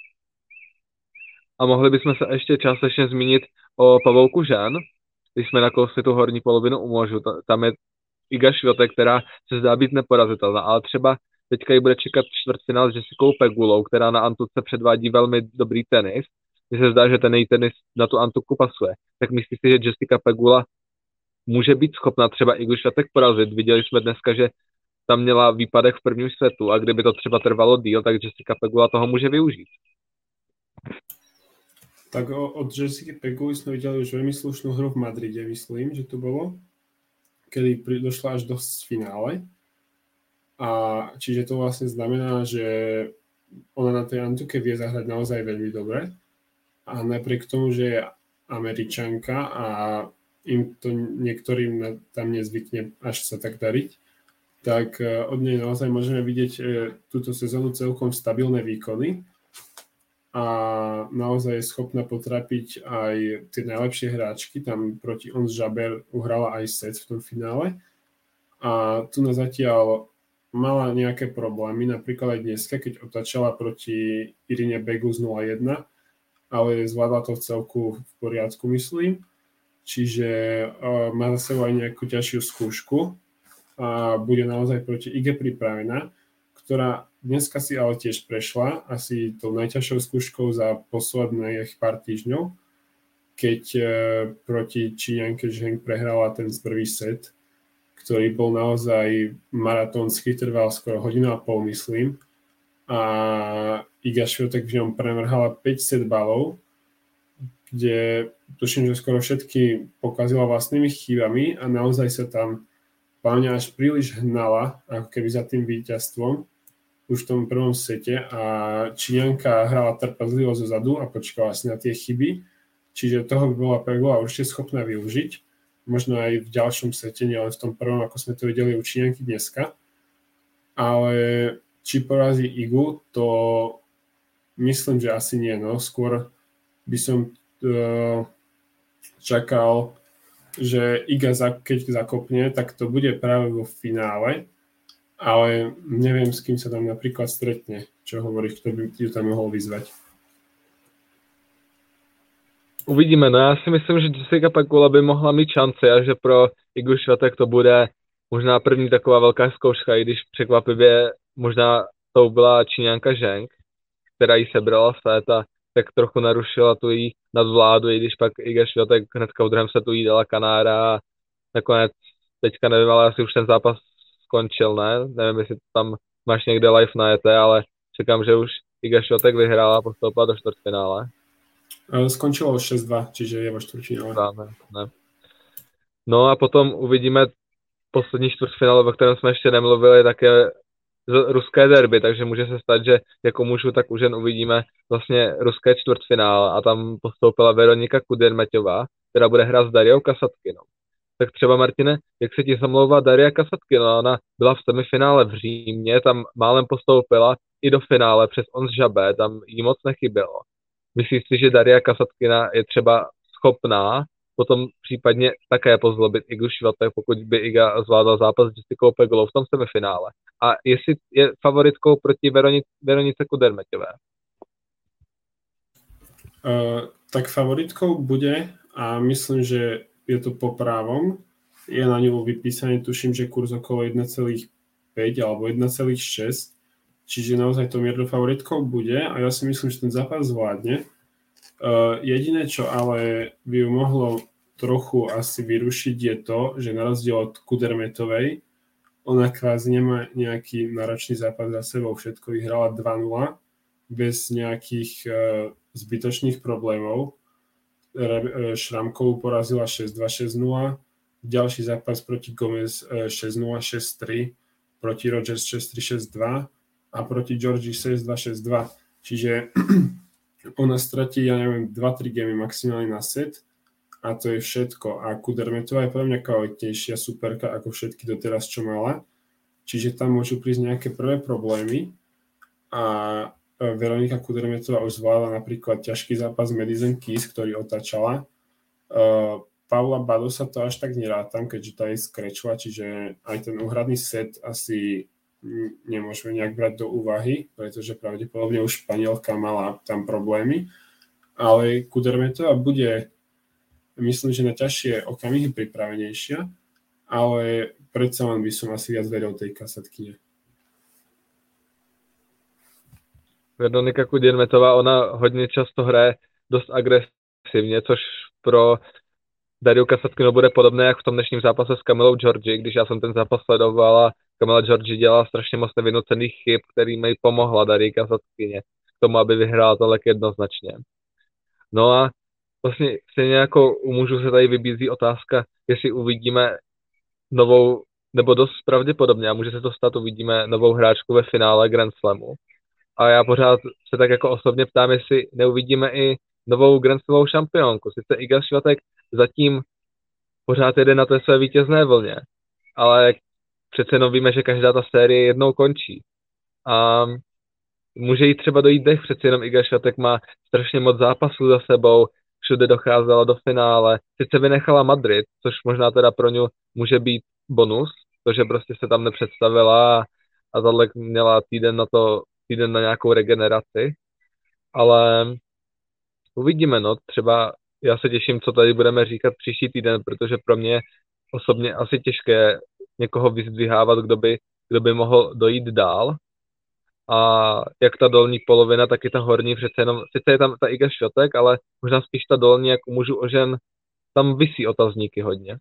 A mohli bychom se ještě částečně zmínit o pavouku žen, když jsme nakousli tu horní polovinu u mužů. Tam je Iga Swiatek, která se zdá být neporazitelná, ale třeba teďka ji bude čekat čtvrtfinál s Jessicou Pegulou, která na Antuce předvádí velmi dobrý tenis. Mně se zdá, že ten její tenis na tu Antuku pasuje. Tak myslíš si, že Jessica Pegula může být schopná třeba Igu Swiatek porazit? Viděli jsme dneska, že tam měla výpadek v prvním setu a kdyby to třeba trvalo díl, tak Jessica Pegula toho může využít. Tak od Jessica Peguly sme videli už veľmi slušnú hru v Madride, myslím, že to bolo, kedy došla až do finále. A čiže to vlastne znamená, že ona na tej Antuke vie zahrať naozaj veľmi dobre. A napriek tomu, že je Američanka a im to niektorým tam nezvykne až sa tak dariť, tak od nej naozaj môžeme vidieť túto sezónu celkom stabilné výkony a naozaj je schopná potrapiť aj tie najlepšie hráčky. Tam proti Ons Jabeur uhrala aj set v tom finále a tu na zatiaľ mala nejaké problémy, napríklad aj dneska, keď otáčala proti Irine Begu z 0-1, ale zvládla to v celku v poriadku, myslím. Čiže má za sebou aj nejakú ťažšiu skúšku a bude naozaj proti Ige pripravená, ktorá dneska si ale tiež prešla asi tou najťažšou skúškou za posledných pár týždňov, keď proti Číňanke Zheng prehrala ten prvý set, ktorý bol naozaj maratónsky, trval skoro 1,5 hodiny, myslím. A Iga Swiatek v ňom premrhala 5 set balov, kde tuším, že skoro všetky pokazila vlastnými chybami a naozaj sa tam páňa až príliš hnala, ako keby za tým víťazstvom už v tom prvom sete a Číňanka hrala trpezlivo zo zadu a počkala si na tie chyby, čiže toho by bola Pegula určite schopná využiť, možno aj v ďalšom sete, nielen v tom prvom, ako sme to videli u Číňanky dneska, ale či porazí Igu, to myslím, že asi nie, no skôr by som čakal, že Iga keď zakopne, tak to bude práve vo finále, ale neviem, s kým sa tam napríklad stretne. Čo hovoríš, kto by ju tam mohol vyzvať? Uvidíme, no já si myslím, že Jessica Pegula by mohla mít šanci a že pro Igu Swiatek to bude možná první taková velká zkouška, i když překvapivě možná to byla Číňanka Zheng, která jí sebrala set a tak trochu narušila tu jí nadvládu, i když pak Iga Swiatek hnedka v druhém setu jí dala kanára a nakonec teďka nevím, ale asi už ten zápas skončil, ne? Nevím, jestli tam máš někde live na ET, ale čekám, že už Iga Swiatek vyhrála a postoupila do čtvrtfinále. Skončilo 6-2, čiže je vo čtvrtfinále. Ne. No a potom uvidíme poslední čtvrtfinále, o kterém jsme ještě nemluvili, také ruské derby, takže může se stát, že jako mužů, tak u žen uvidíme vlastně ruské čtvrtfinále a tam postoupila Veronika Kudermeťová, která bude hrát s Dariou Kasatkinou. Tak třeba, Martine, jak se ti zamlouvá Daria Kasatkina? Ona byla v semifinále v Římě, tam málem postoupila i do finále přes Ons Jabeur, tam jí moc nechybělo. Myslíš si, že Daria Kasatkina je třeba schopná potom případně také pozlobit Igu Swiatek, pokud by Iga zvládla zápas s Jessicou Pegulou v tom semifinále? A jestli je favoritkou proti Veronice Kudermeťové? Tak favoritkou bude a myslím, že je to po právom. Je na ňu vypísaný, tuším, že kurz okolo 1,5 alebo 1,6. čiže naozaj to miernou favoritkou bude a ja si myslím, že ten zápas zvládne. Jediné, čo ale by ju mohlo trochu asi vyrušiť, je to, že na rozdiel od Kudermetovej, ona kvázi nemá nejaký náročný zápas za sebou, všetko vyhrala 2-0 bez nejakých zbytočných problémov. Šramkovú porazila 6-2, 6-0, ďalší zápas proti Gomez 6-0, 6-3, proti Rogers 6-3, 6-2 a proti Georgie 6-2, 6-2. Čiže ona stratí, ja neviem, 2-3 gémy maximálne na set a to je všetko. A Kudermetová je podľa mňa kvalitnejšia superka ako všetky doteraz, čo mala. Čiže tam môžu prísť nejaké prvé problémy a Veronika Kudermetová už zvládla napríklad ťažký zápas Madison Keys, ktorý otáčala. Paula Badosa to až tak nerátam, keďže tá je skrečla, čiže aj ten úhradný set asi nemôžeme nejak brať do úvahy, pretože pravdepodobne už Španielka mala tam problémy. Ale Kudermetová bude, myslím, že na ťažšie okamihy pripravenejšia, ale predsa len by som asi viac veril tej Kasatkine. Veronika Kudermetová, ona hodně často hraje dost agresivně, což pro Dariu Kasatkinu bude podobné jak v tom dnešním zápase s Camilou Giorgi, když já jsem ten zápas sledoval a Camila Giorgi dělala strašně moc nevynucených chyb, kterým jí pomohla Darii Kasatkině k tomu, aby vyhrála tolik jednoznačně. No a vlastně stejně jako u mužů se tady vybízí otázka, jestli uvidíme novou, nebo dost pravděpodobně, a může se to stát, uvidíme novou hráčku ve finále Grand Slamu. A já pořád se tak jako osobně ptám, jestli neuvidíme i novou Grand Slamovou šampionku. Sice Iga Swiatek zatím pořád jede na té své vítězné vlně, ale přece jenom víme, že každá ta série jednou končí. A může jí třeba dojít dech, přece jenom Iga Swiatek má strašně moc zápasů za sebou, všude docházela do finále, sice vynechala Madrid, což možná teda pro ňu může být bonus, protože prostě se tam nepředstavila a tahle měla týden na nějakou regeneraci, ale uvidíme, no, třeba já se těším, co tady budeme říkat příští týden, protože pro mě osobně asi těžké někoho vyzdvihávat, kdo by mohl dojít dál. A jak ta dolní polovina, tak i ta horní, přece jenom, sice je tam ta Iga Swiatek, ale možná spíš ta dolní, jak u mužů o žen, tam visí otazníky hodně.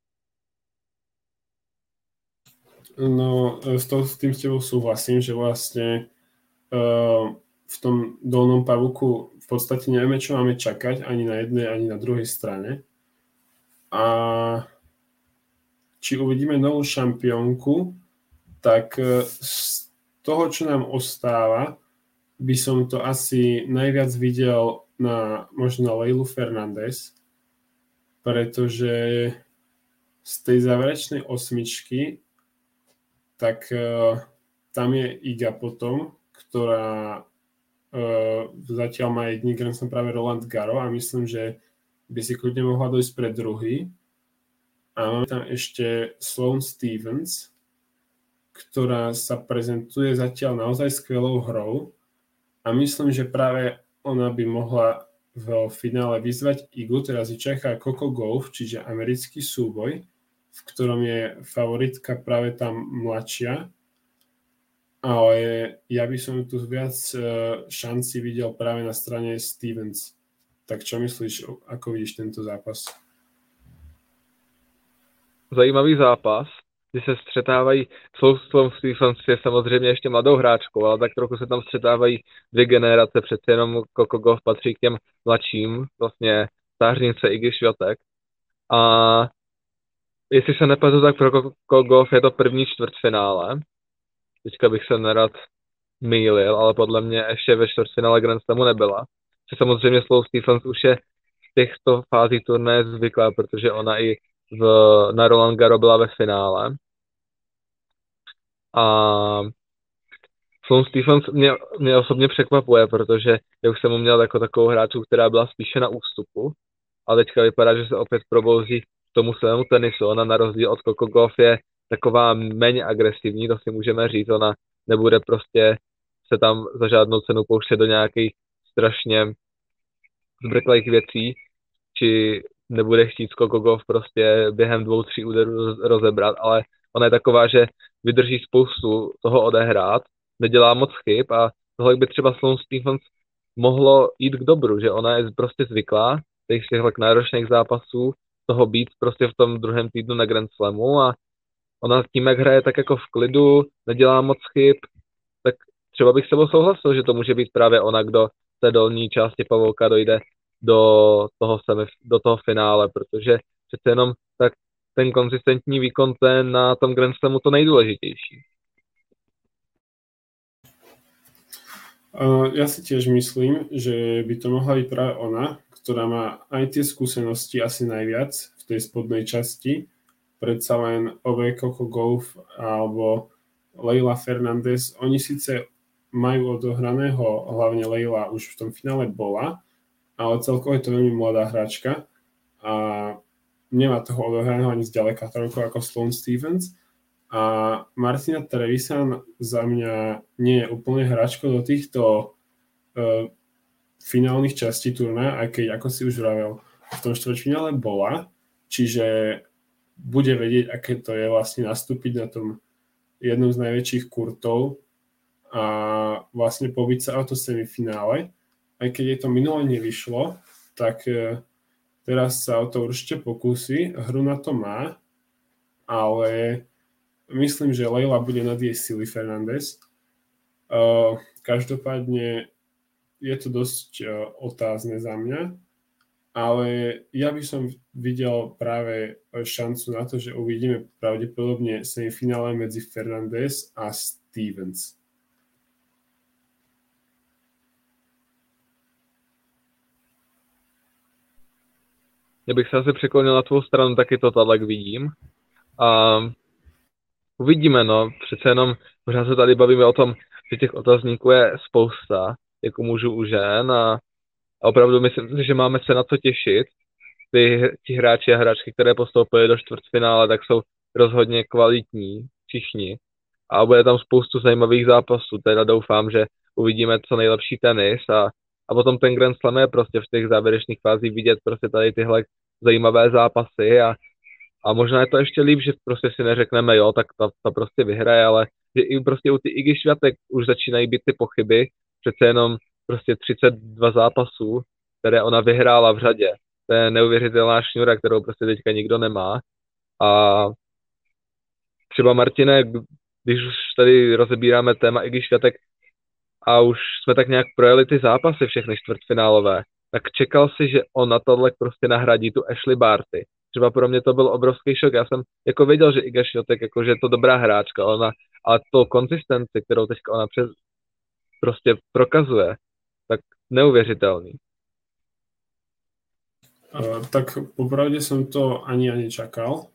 No, s tým s tebou súhlasím, že vlastne v tom dolnom pavúku v podstate nevieme, čo máme čakať ani na jednej, ani na druhej strane. A či uvidíme novú šampiónku, tak z toho, čo nám ostáva, by som to asi najviac videl na možno Leilu Fernández, pretože z tej záverečnej osmičky tak tam je Iga potom, ktorá zatiaľ má jediný Grand Slam práve Roland Garros a myslím, že by si kľudne mohla dojsť pred druhý. A máme tam ešte Sloane Stephens, ktorá sa prezentuje zatiaľ naozaj skvelou hrou a myslím, že práve ona by mohla v finále vyzvať Igu, teraz ji čaká Coco Gauff, čiže americký súboj, v ktorom je favoritka práve tam mladšia, ale ja by som tu viac šanci videl práve na strane Stevens. Tak čo myslíš, ako vidíš tento zápas? Zajímavý zápas, kdy se střetávají, Sloane Stephens je samozřejmě ještě mladou hráčkou, ale tak trochu se tam střetávají dvě generace, přece jenom Coco Gauff patří k těm mladším, vlastně stářnice Igy Swiatek. A jestli se nepletu, tak pro Coco Gauff je to první čtvrtfinále. Teďka bych se nerad mýlil, ale podle mě ještě ve čtvrtfinále Grand Slamu nebyla. Že samozřejmě Sloane Stephens už je z těchto fází turnaje zvyklá, protože ona i na Roland Garros byla ve finále. A Sloane Stephens mě osobně překvapuje, protože já už jsem mu měl jako takovou hráčku, která byla spíše na ústupu. A teďka vypadá, že se opět probouzí k tomu svému tenisu. Ona na rozdíl od Coco Gauff je taková méně agresivní, to si můžeme říct. Ona nebude prostě se tam za žádnou cenu pouštět do nějakých strašně zbrklých věcí, či nebude chtít Coco Gauff prostě během 2-3 úderů rozebrat, ale ona je taková, že vydrží spoustu toho odehrát nedělá moc chyb a tohle by třeba Sloane Stephens mohlo jít k dobru, že ona je prostě zvyklá těch náročných zápasů toho být prostě v tom druhém týdnu na Grand Slamu a ona tím, jak hraje tak jako v klidu, nedělá moc chyb, tak třeba bych s sebou souhlasil, že to může být právě ona, kdo v té dolní části pavouka dojde do toho finále, protože přece jenom tak ten konzistentní výkon ten na tom Grand Slamu to nejdůležitější. Ja si tiež myslím, že by to mohla byť práve ona, ktorá má aj tie skúsenosti asi najviac v tej spodnej časti. Predsa len obe Coco Gauff alebo Leylah Fernandez, oni síce majú odohraného, hlavne Leylah už v tom finále bola, ale celkovo je to veľmi mladá hráčka a nemá toho odohraného ani zďaleka toľko ako Sloane Stephens. A Martina Trevisan za mňa nie je úplne hráčkou do týchto finálnych častí turnaja, aj keď, ako si už vravel, v tom štvrťfinále bola, čiže bude vedieť, aké to je vlastne nastúpiť na tom jednom z najväčších kurtov a vlastne pobiť sa o to semifinále. Aj keď jej to minule nevyšlo, tak teraz sa o to určite pokúsi. Hru na to má, ale myslím, že Leylah bude nad jej sily Fernandez. Každopádne je to dosť otázne za mňa, ale ja by som videl práve šancu na to, že uvidíme pravdepodobne semifinále medzi Fernandez a Stephens. Já bych se asi překlonil na tvou stranu, taky to tak vidím. A uvidíme, no, přece jenom pořád se tady bavíme o tom, že těch otazníků je spousta, jako mužů u žen a opravdu myslím si, že máme se na co těšit. Ti hráči a hráčky, které postoupily do čtvrtfinále, tak jsou rozhodně kvalitní, všichni. A bude tam spoustu zajímavých zápasů, teda doufám, že uvidíme co nejlepší tenis a potom ten Grand Slam je prostě v těch závěrečných fázích vidět prostě tady tyhle zajímavé zápasy a možná je to ještě líp, že prostě si neřekneme, jo, tak ta prostě vyhraje, ale že i prostě u ty Igy Swiatek už začínají být ty pochyby, přece jenom prostě 32 zápasů, které ona vyhrála v řadě. To je neuvěřitelná šňůra, kterou prostě teďka nikdo nemá. A třeba Martine, když už tady rozebíráme téma Igy Swiatek a už jsme tak nějak projeli ty zápasy všechny čtvrtfinálové, tak čekal si, že ona tohle prostě nahradí tu Ashley Barty. Třeba pro mě to byl obrovský šok. Já jsem jako věděl, že Iga Swiatek, jako, že je to dobrá hráčka, ale to konzistenci, kterou teďka ona prostě prokazuje, tak neuvěřitelný. Tak popravde som to ani ja nečakal.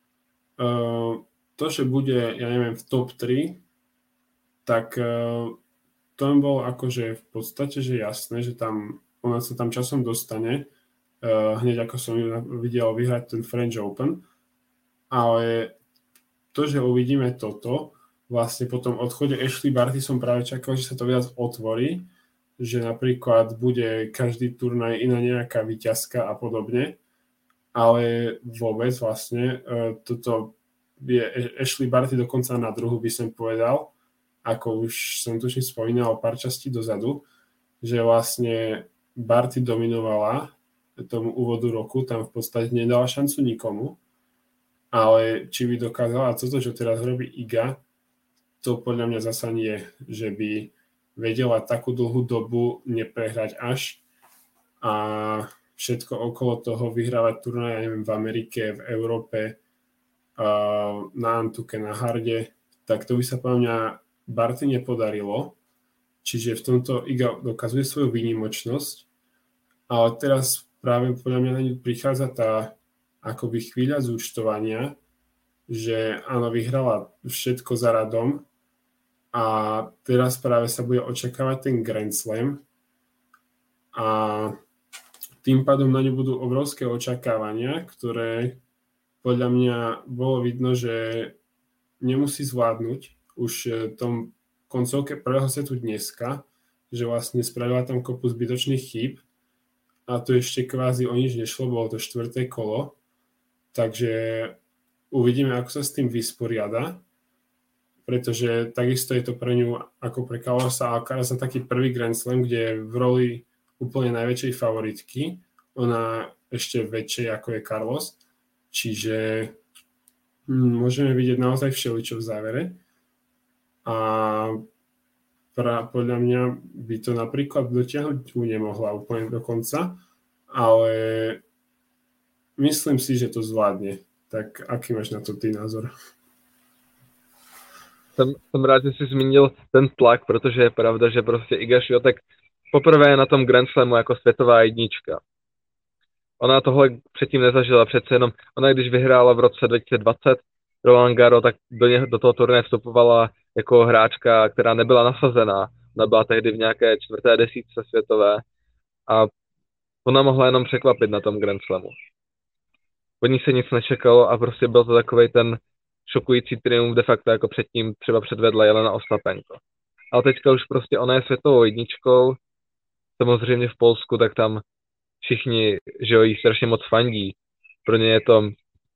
To, že bude, ja neviem, v top 3, tak to bolo akože v podstate, že jasné, že tam ona sa tam časom dostane, hneď ako som ju videl vyhrať ten French Open, ale to, že uvidíme toto, vlastne po tom odchode Ashley Barty som práve čakal, že sa to viac otvorí, že napríklad bude každý turnaj iná nejaká víťazka a podobne, ale vôbec vlastne toto je Ashley Barty dokonca na druhu, by som povedal, ako už som tuším spomínal pár častí dozadu, že vlastne Barty dominovala tomu úvodu roku, tam v podstate nedala šancu nikomu, ale či by dokázala toto, čo teraz robí Iga, to podľa mňa zasa nie, že by vedela takú dlhú dobu neprehrať až a všetko okolo toho vyhrávať turnaje, neviem, v Amerike, v Európe, na Antuke, na Harde, tak to by sa podľa mňa Barty nepodarilo. Čiže v tomto Iga dokazuje svoju výnimočnosť, ale teraz práve podľa mňa na ňu prichádza tá akoby chvíľa zúčtovania, že áno, vyhrala všetko za radom, a teraz práve sa bude očakávať ten Grand Slam a tým pádom na ňu budú obrovské očakávania, ktoré podľa mňa bolo vidno, že nemusí zvládnuť už v tom koncovke prvého setu dneska, že vlastne spravila tam kopu zbytočných chýb a to ešte kvázi o nič nešlo, bolo to 4. kolo, takže uvidíme, ako sa s tým vysporiada. pretože takisto je to pre ňu ako pre Carlosa Alcaraza taký prvý Grand Slam, kde je v roli úplne najväčšej favoritky, ona ešte väčšej ako je Carlos, čiže môžeme vidieť naozaj všeličo v závere a podľa mňa by to napríklad dotiahnuť nemohla úplne do konca, ale myslím si, že to zvládne. Tak aký máš na to ty názor? Jsem rád, že jsi zmínil ten tlak, protože je pravda, že prostě Iga Swiatek poprvé je na tom Grand Slamu jako světová jednička. Ona tohle předtím nezažila, přece jenom ona, když vyhrála v roce 2020 Roland Garros, tak do toho turnaje vstupovala jako hráčka, která nebyla nasazená. Ona byla tehdy v nějaké 4. desítce světové a ona mohla jenom překvapit na tom Grand Slamu. Od ní se nic nečekalo a prostě byl to takovej ten šokující triumf de facto, jako předtím třeba předvedla Jelena Ostapenko. Ale teďka už prostě ona je světovou jedničkou, samozřejmě v Polsku, tak tam všichni, že jo, jí strašně moc fandí. Pro ně je to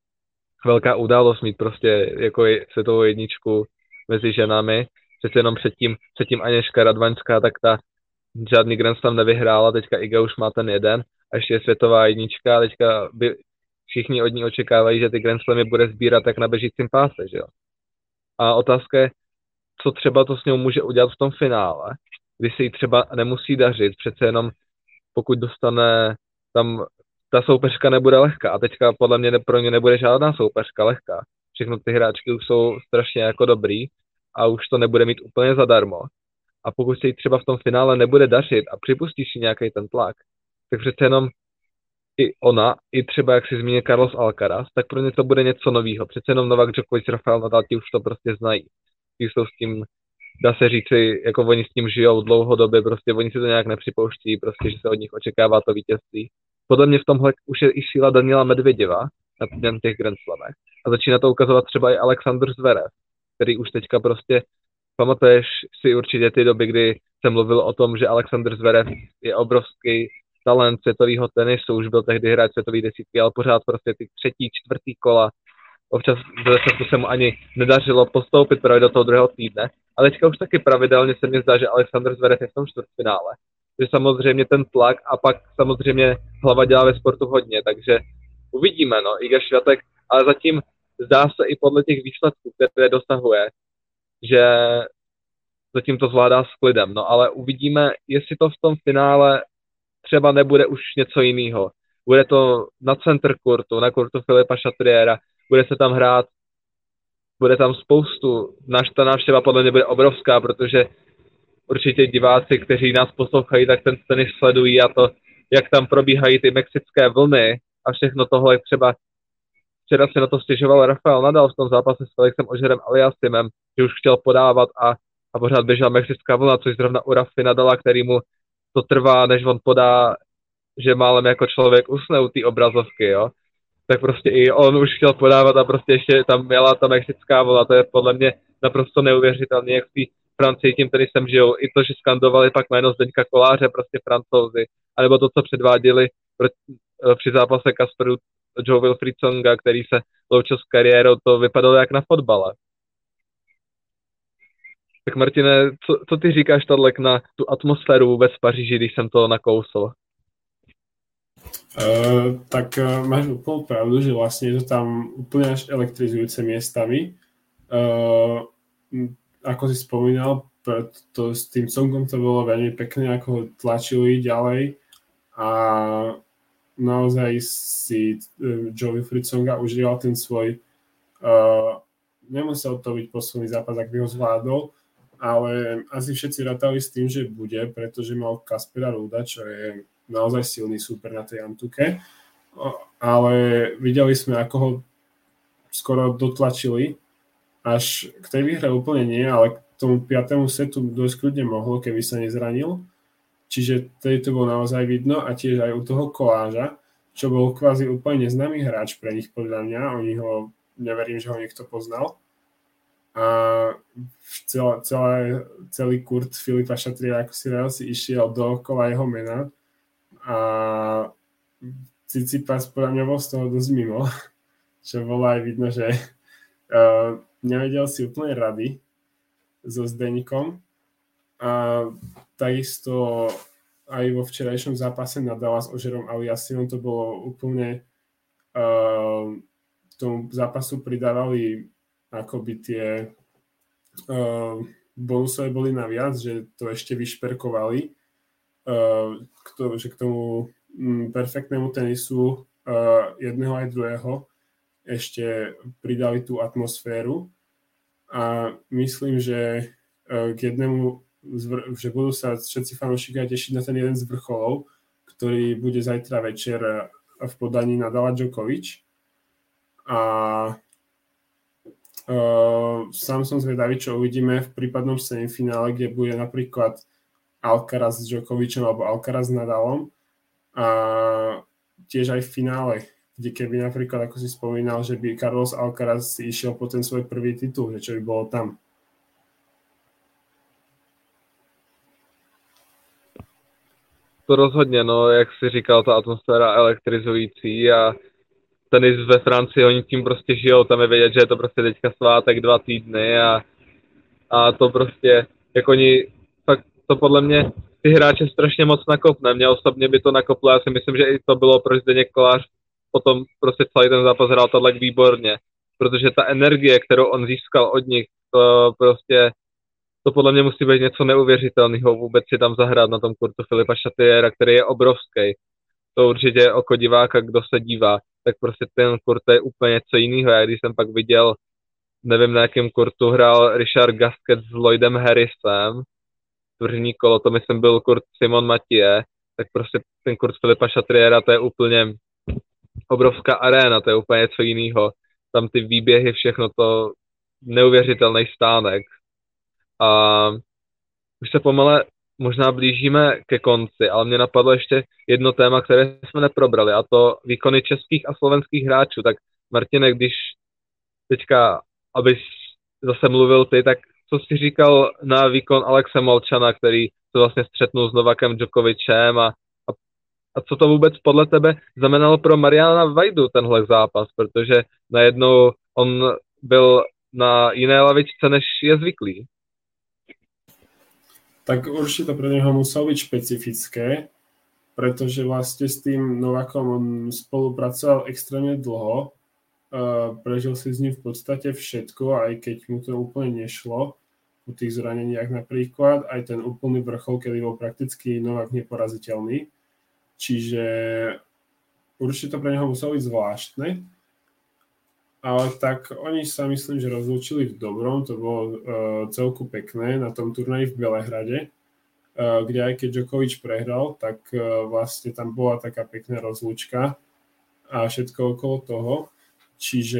velká událost mít prostě jako světovou jedničku mezi ženami. Přece jenom předtím Aněška Radvaňská, tak ta žádný Grand Slam nevyhrála, teďka Iga už má ten jeden a ještě je světová jednička a teďka všichni od ní očekávají, že ty Grand Slamy bude sbírat jak na běžícím páse, že jo. A otázka je, co třeba to s ňou může udělat v tom finále, kdy se jí třeba nemusí dařit, přece jenom pokud dostane tam, ta soupeřka nebude lehká a teďka podle mě pro ně nebude žádná soupeřka lehká. Všechno ty hráčky už jsou strašně jako dobrý a už to nebude mít úplně zadarmo. A pokud se jí třeba v tom finále nebude dařit a připustí si nějaký ten tlak, tak přece jenom i ona, i třeba, jak si zmínil Carlos Alcaraz, tak pro ně to bude něco novýho. Přece jenom Novak Djokovic, Rafael Nadal, ti už to prostě znají. Ti jsou s tím, dá se říci, jako oni s tím žijou dlouhodobě, prostě oni si to nějak nepřipouští, prostě, že se od nich očekává to vítězství. Podle mě v tomhle už je i síla Daniela Medvěděva na těch Grand Slamech. A začíná to ukazovat třeba i Alexander Zverev, který už teďka prostě, pamatuješ si určitě ty doby, kdy jsem mluvil o tom, že Alexander Zverev je obrovský talent světového tenisu, už byl tehdy hráč světový desítky, ale pořád prostě ty 3., 4. kola, občas se mu ani nedařilo postoupit právě do toho druhého týdne, ale teďka už taky pravidelně se mi zdá, že Alexander Zverev je v tom čtvrtfinále. Takže samozřejmě ten tlak a pak samozřejmě hlava dělá ve sportu hodně, takže uvidíme, no, Iga Swiatek, ale zatím zdá se i podle těch výsledků, které dosahuje, že zatím to zvládá s klidem, no ale uvidíme, jestli to v tom finále třeba nebude už něco jiného. Bude to na center kurtu, na kurtu Filipa Chatriera, bude se tam hrát, bude tam spoustu, ta návštěva podle mě bude obrovská, protože určitě diváci, kteří nás poslouchají, tak ten tenis sledují a to, jak tam probíhají ty mexické vlny a všechno tohle, třeba včera si na to stěžoval Rafael Nadal v tom zápase s Felixem Augerem Aliassimem, že už chtěl podávat a pořád běžela mexická vlna, což zrovna u Rafy Nadala, který mu to trvá, než on podá, že málem jako člověk usne u té obrazovky, jo. Tak prostě i on už chtěl podávat a prostě ještě tam měla ta mexická vlna, to je podle mě naprosto neuvěřitelné, jak v Francii tím tenisem žijou. I to, že skandovali pak jméno Zdeňka Koláře, prostě Francouzi, anebo to, co předváděli při zápase Kasperu Joe Wilfried Tsonga, který se loučil s kariérou, to vypadalo jak na fotbale. Tak Martine, co ty říkáš tady na tu atmosféru vůbec v Paříži, když jsem to nakousl? Tak máš úplnú pravdu, že vlastne je to tam úplne až elektrizujúce miestami. Ako si spomínal, s tým Tsongom to bolo veľmi pekné, ako ho tlačili ďalej a naozaj si Joe Wilfried Tsonga užíval ten svoj nemusel to byť posledný zápas, ak by ho zvládol, ale asi všetci rátali s tým, že bude, pretože mal Kaspera Ruuda, čo je naozaj silný súper na tej Antuke, ale videli sme, ako ho skoro dotlačili, až k tej výhre úplne nie, ale k tomu 5. setu dosť kľudne mohlo, keby sa nezranil, čiže tedy to bolo naozaj vidno a tiež aj u toho Koláža, čo bol kvázi úplne neznámy hráč pre nich podľa mňa, oni ho, neverím, že ho niekto poznal, a celý kurt Filipa Chatriera, ako si išiel dookola jeho mena a Tsitsipas podľa mňa bol z toho dosť mimo, čo bolo aj vidno, že nevedel si úplne rady so Zdeňkom. A takisto aj vo včerajšom zápase Nadala s Ožerom Aliassiom to bolo úplne tomu zápasu pridávali akoby tie bonusové boli naviac, že to ešte vyšperkovali, že k tomu perfektnému tenisu jedného aj druhého ešte pridali tú atmosféru a myslím, že k jednému, že budú sa všetci fanúšikovia tešiť na ten jeden z vrcholov, ktorý bude zajtra večer v podaní Nadala Djokovic. A sám som zvedavý, čo uvidíme v prípadnom semifinále, kde bude napríklad Alcaraz s Djokovicom alebo Alcaraz s Nadalom a tiež aj v finále, kde keby napríklad, ako si spomínal, že by Carlos Alcaraz si išiel po ten svoj prvý titul, že čo by bolo tam. To rozhodně, no, jak si říkal, ta atmosféra elektrizující a tenis ve Francii, oni tím prostě žijou, tam je vědět, že je to prostě teďka svátek 2 týdny a to prostě, jak oni, fakt to podle mě ty hráče strašně moc nakopne, mě osobně by to nakoplo, já si myslím, že i to bylo, proč Zdeněk Kolář potom prostě celý ten zápas hrál tak výborně, protože ta energie, kterou on získal od nich, to prostě, to podle mě musí být něco neuvěřitelného vůbec si tam zahrát na tom kurtu Filipa Chatriera, který je obrovský. To určitě oko diváka, kdo se dívá, tak prostě ten kurt je úplně něco jiného. Já když jsem pak viděl, nevím na jakém kurtu hrál Richard Gasquet s Lloydem Harrisem, první kolo, to myslím byl kurt Simon Mathieu, tak prostě ten kurt Filipa Chatriera, to je úplně obrovská aréna, to je úplně něco jiného. Tam ty výběhy, všechno to neuvěřitelný stánek. A už se pomale možná blížíme ke konci, ale mě napadlo ještě jedno téma, které jsme neprobrali, a to výkony českých a slovenských hráčů. Tak Martine, když teďka, abys zase mluvil ty, tak co jsi říkal na výkon Alexe Molčana, který se vlastně střetnul s Novakem Djokovicem a co to vůbec podle tebe znamenalo pro Mariana Vajdu tenhle zápas, protože najednou on byl na jiné lavičce, než je zvyklý. Tak určite to pre neho muselo byť špecifické, pretože vlastne s tým Novakom on spolupracoval extrémne dlho, prežil si s ním v podstate všetko, aj keď mu to úplne nešlo, u tých zraneniach napríklad, aj ten úplný vrchol, kedy bol prakticky Novak neporaziteľný. Čiže určite to pre neho muselo byť zvláštne. Ale tak oni sa myslím, že rozlúčili v dobrom, to bolo celku pekné na tom turnaji v Belehrade, kde aj keď Djokovic prehral, tak vlastne tam bola taká pekná rozlúčka a všetko okolo toho. Čiže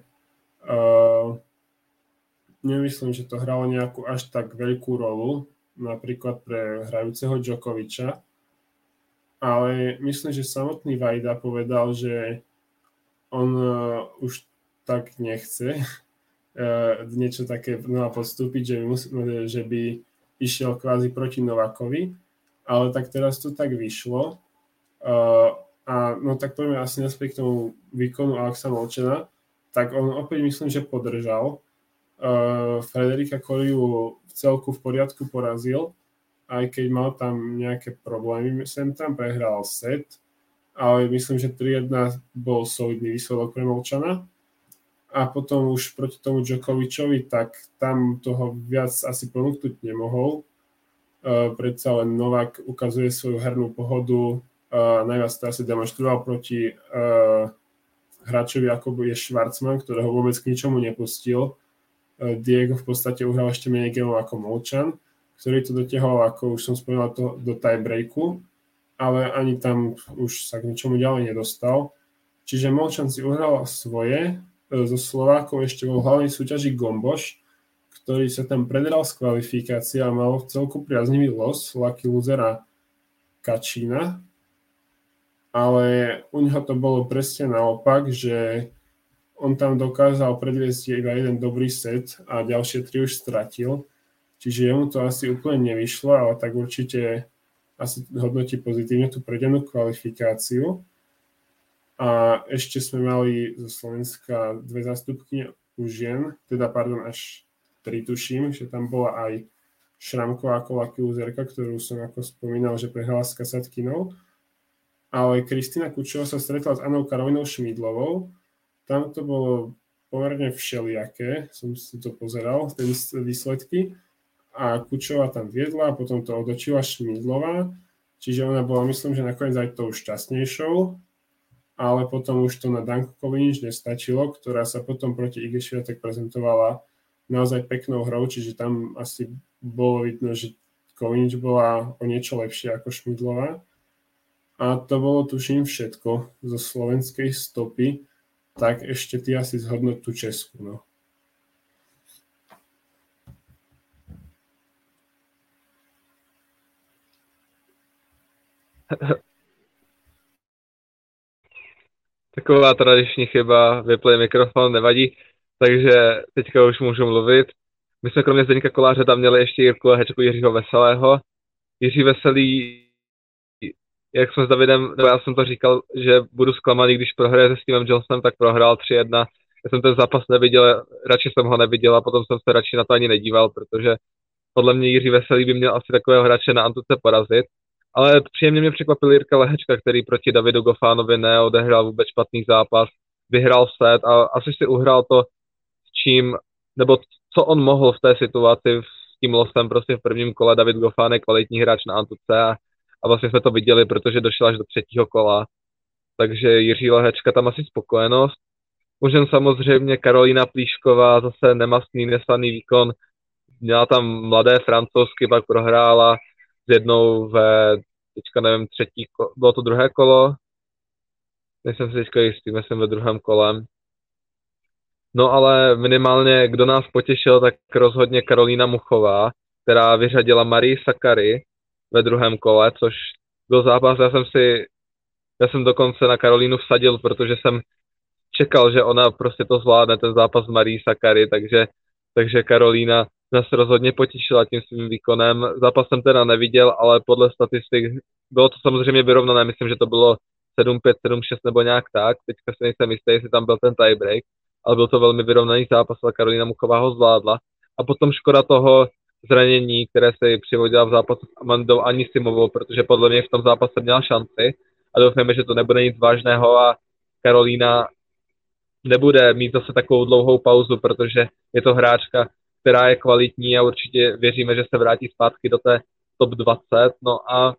nemyslím, že to hralo nejakú až tak veľkú rolu, napríklad pre hrajúceho Djokoviča, ale myslím, že samotný Vajda povedal, že on už tak nechce niečo také podstúpiť, že by išiel kvázi proti Novakovi, ale tak teraz to tak vyšlo. A no tak poďme asi naspäť k tomu výkonu Alexa Molčana, tak on opäť myslím, že podržal. Frederika Koriu v celku v poriadku porazil, aj keď mal tam nejaké problémy, sem tam prehral set, ale myslím, že 3-1 bol solidný výsledok pre Molčana. A potom už proti tomu Djokovičovi, tak tam toho viac asi ponúknuť nemohol. Predsa len Novak ukazuje svoju hernú pohodu. Najviac to asi demonstroval proti hráčovi, ako je Schwartzman, ktorého vôbec k ničomu nepustil. Diego v podstate uhral ešte menej gemov ako Molčan, ktorý to dotiahol, ako už som spomínal, do tiebreaku, ale ani tam už sa k ničomu ďalej nedostal. Čiže Molčan si uhral svoje. Zo Slovákov ešte vo hlavnej súťaži Gomboš, ktorý sa tam predral z kvalifikácie a mal v celku priaznivý los, lucky losera Kačína, ale u neho to bolo presne naopak, že on tam dokázal predviesť iba jeden dobrý set a ďalšie 3 už stratil, čiže jemu to asi úplne nevyšlo, ale tak určite asi hodnotí pozitívne tú predenú kvalifikáciu. A ešte sme mali zo Slovenska 2 zástupkyne u žien, teda až tuším, že tam bola aj Šramková kola kiluzerka, ktorú som ako spomínal, že prehrala s Kasatkinou. Ale Kristina Kučová sa stretla s Annou Karolinou Šmídlovou. Tam to bolo pomerne všelijaké, som si to pozeral, tie výsledky. A Kučová tam viedla a potom to otočila Šmídlová. Čiže ona bola, myslím, že nakoniec aj tou šťastnejšou. Ale potom už to na Danku Kovinič nestačilo, ktorá sa potom proti Ige Swiatek prezentovala naozaj peknou hrou, čiže tam asi bolo vidno, že Kovinič bola o niečo lepšia ako Šmídlová. A to bolo, tuším, všetko zo slovenskej stopy, tak ešte ty asi zhodnoť tú Česku, no. Taková tradiční chyba, vypli mikrofon, nevadí, takže teďka už můžu mluvit. My jsme kromě Zdeňka Koláře tam měli ještě Jirku Lehečku, Jiřího Veselého. Jiří Veselý, jak jsme s Davidem, já jsem to říkal, že budu zklamaný, když prohraje se Stevem Johnsonem, tak prohrál 3-1. Já jsem ten zápas neviděl, radši jsem ho neviděl a potom jsem se radši na to ani nedíval, protože podle mě Jiří Veselý by měl asi takového hráče na Antuce porazit. Ale příjemně mě překvapil Jirka Lehečka, který proti Davidu Gofánovi neodehrál vůbec špatný zápas, vyhrál set a asi si uhrál to, s čím, nebo co on mohl v té situaci s tím losem, prostě v prvním kole. David Gofán je kvalitní hráč na Antuce a vlastně jsme to viděli, protože došel až do třetího kola. Takže Jiří Lehečka tam asi spokojenost. Možná samozřejmě Karolína Plíšková, zase nemastný, neslaný výkon. Měla tam mladé francouzsky, pak prohrála s jednou teďka nevím, bylo to druhé kolo? Nejsem si teďka jistý, myslím ve druhém kolem. No ale minimálně, kdo nás potěšil, tak rozhodně Karolína Muchová, která vyřadila Marii Sakkari ve druhém kole, což byl zápas, já jsem dokonce na Karolínu vsadil, protože jsem čekal, že ona prostě to zvládne, ten zápas s Marií Sakkari, takže Karolína nás rozhodně potěšila tím svým výkonem. Zápas jsem teda neviděl, ale podle statistik bylo to samozřejmě vyrovnané, myslím, že to bylo 7-5, 7-6 nebo nějak tak, teďka si nejsem jistý, jestli tam byl ten tiebreak, ale byl to velmi vyrovnaný zápas a Karolína Muchová ho zvládla. A potom škoda toho zranění, které se přivodila v zápasu s Amandou Anisimovou, protože podle mě v tom zápase měla šanci a doufáme, že to nebude nic vážného a Karolína nebude mít zase takovou dlouhou pauzu, protože je to hráčka, která je kvalitní a určitě věříme, že se vrátí zpátky do té top 20. No a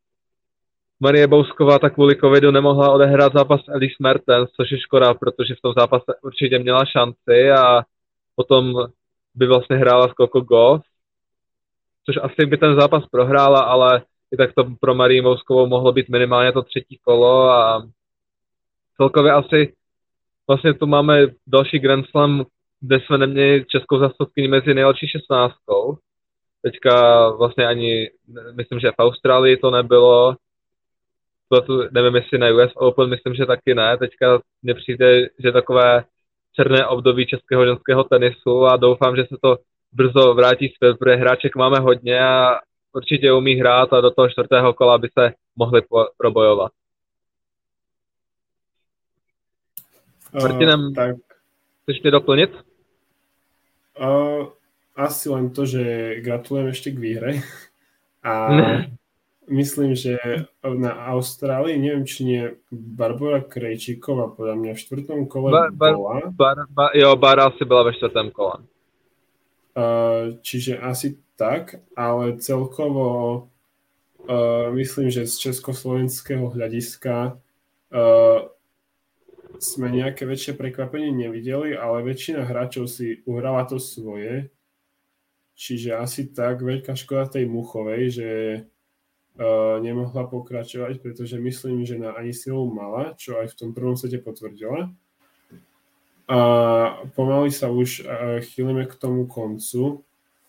Marie Bousková tak kvůli covidu nemohla odehrát zápas Elise Mertens, což je škoda, protože v tom zápase určitě měla šanci a potom by vlastně hrála s Coco Gauff, což asi by ten zápas prohrála, ale i tak to pro Marii Bouskovou mohlo být minimálně to třetí kolo a celkově asi vlastně tu máme další Grand Slam, kde jsme neměli českou zástupkyni mezi nejlepší 16. Teďka vlastně ani, myslím, že v Austrálii to nebylo. Nevím, jestli na US Open, myslím, že taky ne. Teďka mně přijde, že takové černé období českého ženského tenisu a doufám, že se to brzo vrátí zpět, protože hráček máme hodně a určitě umí hrát a do toho čtvrtého kola by se mohli probojovat. Martinem, tak chceš mě doplnit? Asi len to, že gratulujem ešte k výhre a myslím, že na Austrálii, neviem, či nie Barbora Krejčíková, podľa mňa v štvrtom kole bola. Bára asi byla ve čtvrtém kole. Čiže asi tak, ale celkovo myslím, že z československého hľadiska sme nejaké väčšie prekvapenie nevideli, ale väčšina hráčov si uhrala to svoje. Čiže asi tak veľká škoda tej Muchovej, že nemohla pokračovať, pretože myslím, že na Anisimovú mala, čo aj v tom prvom sete potvrdila. A pomaly sa už chýlime k tomu koncu.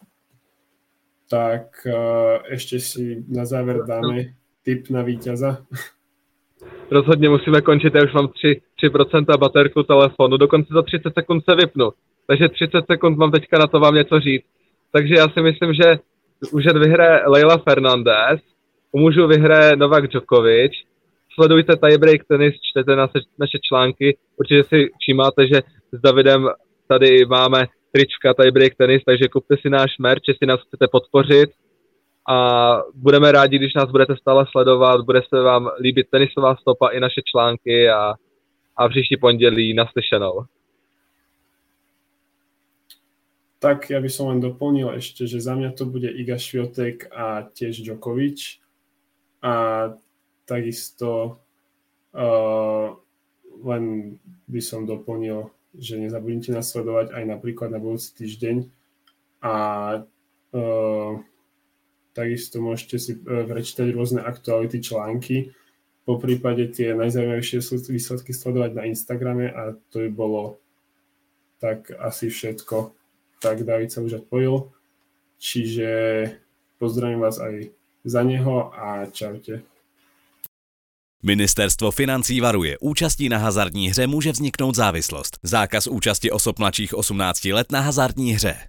Tak ešte si na záver dáme tip na víťaza. Rozhodně musíme končit, já už mám 3% baterku telefonu, dokonce za 30 sekund se vypnu. Takže 30 sekund mám teďka na to vám něco říct. Takže já si myslím, že už vyhraje Leila Fernandez, u mužů vyhraje Novak Djokovic. Sledujte Tiebreak Tenis, čtete naše články, určitě si všímáte, že s Davidem tady máme trička tady Break Tennis, takže kupte si náš merch, jestli nás chcete podpořit a budeme rádi, když nás budete stále sledovat, bude se vám líbit tenisová stopa i naše články a příští pondělí naslyšenou. Tak ja by som len doplnil ešte, že za mňa to bude Iga Swiatek a tiež Djokovic. A takisto len by som doplnil, že nezabudnite nás sledovať aj napríklad na budúci týždeň. A takisto môžete si prečítať rôzne aktuality, články. Po prípade tie najzaujímavejšie výsledky sledovať na Instagrame a to by bolo tak asi všetko. Tak David sa už odpojil. Čiže pozdravím vás aj za neho a čaute. Ministerstvo financí varuje, účastí na hazardní hře může vzniknout závislost. Zákaz účasti osob mladších 18 let na hazardní hře.